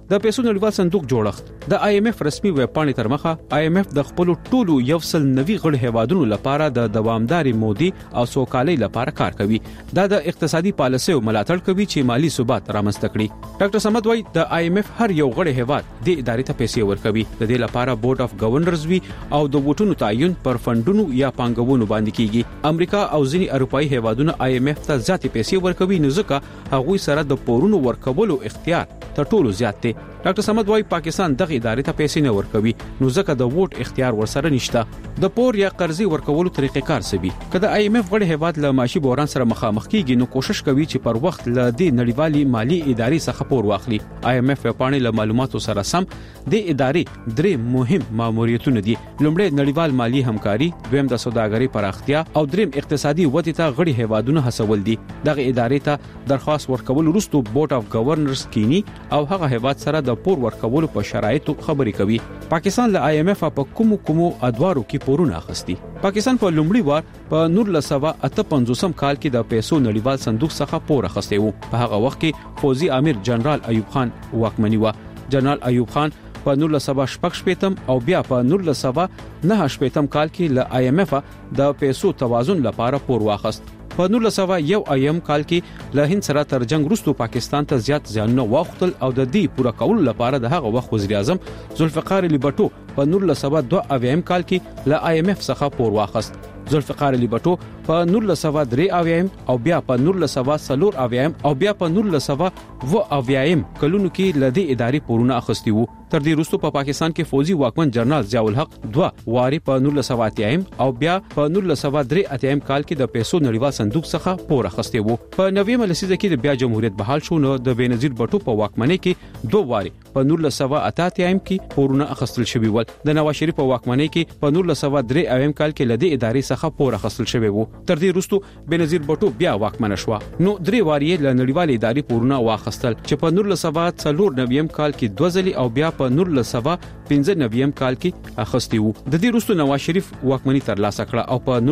د پیسو نړیوال صندوق جوړښت د IMF رسمي ویب پاڼې تر مخه IMF د خپل ټولو 190 غړي هیوادونو لپاره د دوامداري مودي او سوکالۍ لپاره کار کوي. دا د اقتصادي پالیسیو ملاتړ کوي چې مالی ثبات رامنځته کړي. ډاکټر صمد وایي د IMF هر یو غړي هیواد د ادارې ته پیسې ورکوي. د دې لپاره بورډ اف گورنرز وی او د ووټونو تعین پر فندونو یا پانګونو باندې کیږي. امریکا او ځینې اروپאי هیوادونه IMF ته ځاتې پیسې ورکوي، نو ځکه هغوی سره د پورونو ورکولو اختیار تر ټولو زیات دی. ډاکټر صمد وایي پاکستان دغه ادارې ته پیسې نه ورکوي، نو ځکه د ووټ اختیار ورسره نشته. د پور یا قرضې ورکولو طریقې کار سوي. کله IMF غړي هیواد له معاشي بحران سره مخامخ کیږي، نو کوشش کوي چې پر وخت له دې نړیوالي مالی ادارې څخه پور واخلي. IMF په پاڼې له معلوماتو سره سم د ادارې درې مهم ماموریتونه دي. لومړی نړیوال مالی همکاري، دویم د سوداګرۍ پراختیا او دریم اقتصادي ودې ته غړي هیوادونه هڅول دي. دغه ادارې ته درخواست ورکول وروسته بورډ اف گورنرز کینی او هغه هیواد سره د پور ورکولو په شرایطو خبرې کوي. پاکستان له IMF په کومو ادوارو کې پورونه اخستي. پاکستان په لومړي وار په 1958 کال کې د پیسو نړیوال صندوق څخه پور اخستی وو. په هغه وخت کې فوزي امیر جنرال ایوب خان واکمني و. جنرال ایوب خان په 1986 او بیا په 1989 کال کې له IMF د پیسو توازن لپاره پور واخست. په 1901 کال کې له هند سره تر جنگ وروسته پاکستان ته زیات زیانونه واخیستل او د دې پوره کولو لپاره د هغه وخت وزیر اعظم ذوالفقار علی بټو په 1902 کال کې له IMF څخه پور واخست. ذوالفقار علی بټو په 1903 او بیا په 1904 او بیا په 1909 کلونو کې له دې ادارې پورونه اخیستي وو. تر دې وروسته په پاکستان کې فوزي واکمن جنرال ضیاء الحق 2 واري په 1908 او بیا په 1903 کال کې د پیسو نړیوال صندوق څخه پور اخیستي وو. په 90 لسیزه کې د بیا جمهوریت بحال شو، نو د بنظیر بټو په واکمنۍ کې 2 واري په 1988 کې پورونه اخیستل شوي ول. د نواز شریف په واکمنۍ کې په 1903 کال کې له دې ادارې څخه پور اخیستل شوی وو. تر دې وروسته بنظیر بټو بیا واکمن شو، نو 3 واري له نړیوال ادارې پورونه واخیستل چې په 1994 کال کې 2 ځلې او بیا په 1995 کال کې اخیستي وو. د دې وروسته نواز شریف واکمني ترلاسه کړه او په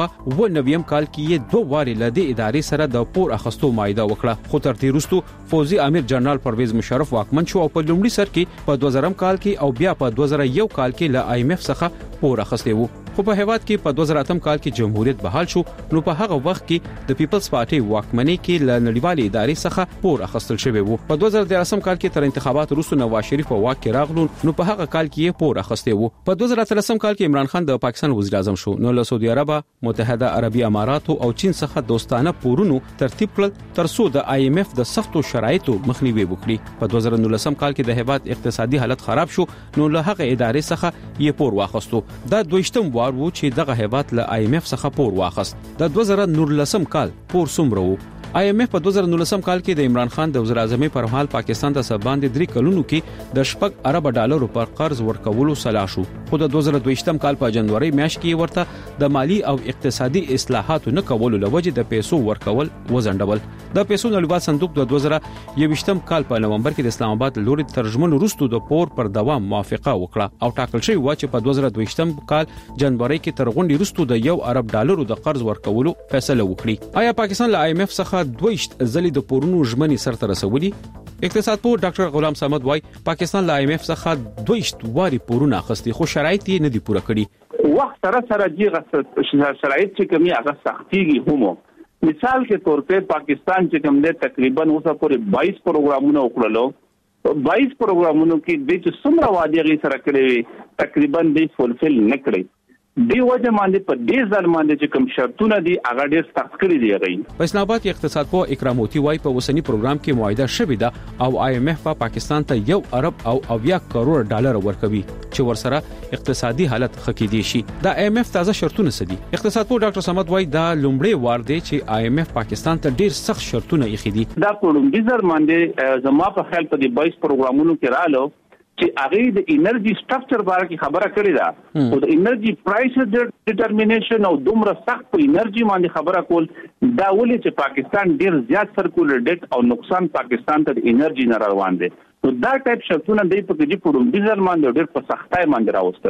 1999 کال کې یې 2 واري له دې ادارې سره د پور اخیستو معاهده وکړه. خو تر دې وروسته فوزي امیر جنرال پرویز مشرف واکمن شو او په لومړي سر کې په 2000 کال کې او بیا په 2001 کال کې له IMF څخه پور اخیستي وو. خو په هیواد کې په 2008 کال کې جمهوریت بحال شو، نو په هغه وخت کې د پیپلز پارټي واکمنۍ کې له نړیوال ادارې څخه پور اخیستل شوی وو. په 2013 کال کې تر انتخابات وروسته نواز شریف په واک کې راغلو، نو په هغه کال کې پور اخیستی وو. په 2013 کال کې عمران خان د پاکستان وزیر اعظم شو، نو له سعودي عرب، متحده عربي امارات او چین څخه دوستانه پورونو ترتیب کړل ترڅو د IMF د سختو شرایطو مخنیوي وکړي. په 2019 کال کې د هیواد اقتصادي حالت خراب شو، نو له هغه ادارې څخه یې پور واخستو. دا 22م وار وو چې دغه هیواد له IMF څخه پور واخست. د 2019 کال پور څومره وو؟ IMF په 2019 کال کې د عمران خان د وزیر اعظم پر مهال پاکستان ته سباند 3 کلونو کې د 6 ارب ډالرو پر قرض ورکولو سلا شو. خو د 2022 کال په جنوري میاشت کې ورته د مالی او اقتصادي اصلاحاتو نه کولو لوجه د پیسو ورکول وزندول. د پیسو نړیوال صندوق د 2021 کال په نومبر کې د اسلام آباد لوري ترجمن وروسته د پور پر دوام موافقه وکړه او ټاکل شوی و چې په 2022 کال جنوري کې تر غونډې وروسته د 1 ارب ډالرو د قرض ورکولو فیصله وکړي. آیا پاکستان له IMF څخه 22 ځلې د پورونو ژمنې سرته رسولي؟ اقتصاد پوه ډاکټر غلام صمد وای پاکستان له IMF څخه 22 واري پورونه اخستي، خو شرایط یې نه دي پوره کړي. وخت سره جیغه شرایط چې کمی هغه سختيږي هم. مثال کے طور پہ پاکستان چې کوم دې تقریبا اوسه پورې 22 پروګرامونه وکړلو. 22 پروګرامونو کې د چې څومره وعده غي سره کړې تقریبا دې فولفل نه کړې. دی وجه باندې په دې ځل باندې چې کوم شرطونه دي هغه ډېر سخت کړی دی غي. په اسلام آباد کې اقتصاد پوه اکرام موتی وای په اوسنی پروګرام کې معاهده شوې ده او IMF په پاکستان ته 1 ارب او 80 کروڑ ډالر ورکوي چې ورسره اقتصادي حالت خکې دي شي. دا IMF تازه شرطونه سدي. اقتصاد پوه ډاکټر صمد وای دا لومړی وار دی چې IMF پاکستان ته ډېر سخت شرطونه یې خېدي. دا په لومړي ځل باندې زما په خیال په دې 22 پروګرامونو کې رالو چې هغه د انرژي سټرکچر باره کې خبره کړې ده او د انرژي پرایس ډیټرمینیشن او دومره سخت په انرژي باندې خبره کول دا ولې چې پاکستان ډیر زیات سرکولر ډیټ او نقصان پاکستان ته د انرژي نه روان دي. نو دا ټایپ شرطونه د په کې په ډیزل باندې ډیر په سختۍ باندې راوستل.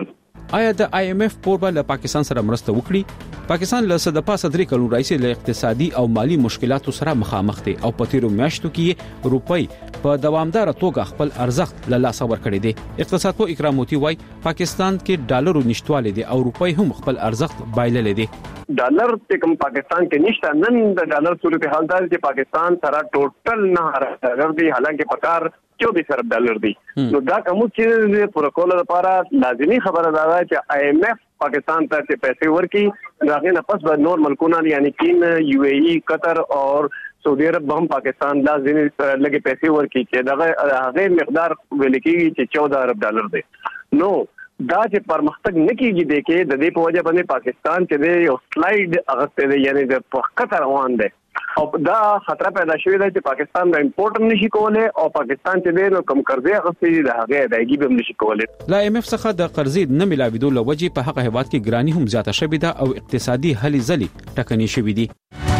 آیا د IMF پوربه له پاکستان سره مرسته وکړي؟ پاکستان له صدپا صدري کلو رئیس له اقتصادي او مالی مشکلاتو سره مخامخ دي او په تیرو میاشتو کې روپۍ په دوامدار توګه خپل ارزښت له لاسه ورکړی دی. اقتصاد پوه اکرام موتی وايي پاکستان کې ډالرو نشټوالی دي او روپۍ هم خپل ارزښت بایللې دي. ډالر چې کوم پاکستان کې نشته، نن د ډالر صورتحال دا چې پاکستان سره ټوټل نه ډالر دی، حالانکه پکار 24 ارب ډالر دی. نو دا کوم چې پر کول لپاره لازمي خبره ده چې IMF پاکستان ته پیسې ورکړي، داغه نه پس به نور ملکونه یعنی چین، UAE، قطر او سعودي عرب هم پاکستان لازمي لګي پیسې ورکړي چې دغه مقدار ویل کېږي چې 14 ارب ډالر دی. نو دا چې پرمختګ نکېږي د کې د دې په وجه باندې پاکستان چې دی یو سلاید اغسته دی، یعنی د فقط روان دی او دا خطر پیدا شوی دی چې پاکستان د امپورټ نشي کولای او پاکستان چې دی نو کم قرضې اغسته دي د هغه ادایګي به نشي کولای. لا IMF څخه د قرضې نه ملاویدو لوجه په هغه هیواد کې ګرانی هم زیاته شوې ده او اقتصادي هلي ځلي ټکني شوې دي.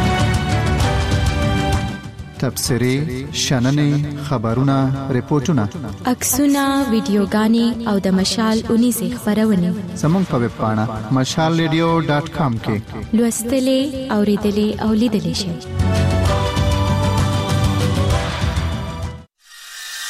تبصري، شننې، خبرونه، ریپورتونه، عکسونه، ویډیوګانې او د مشال 19 خبرونه زموږ په ویب پاڼه mashalradio.com کې لوستلې، اوریدلې او لیدلې شئ.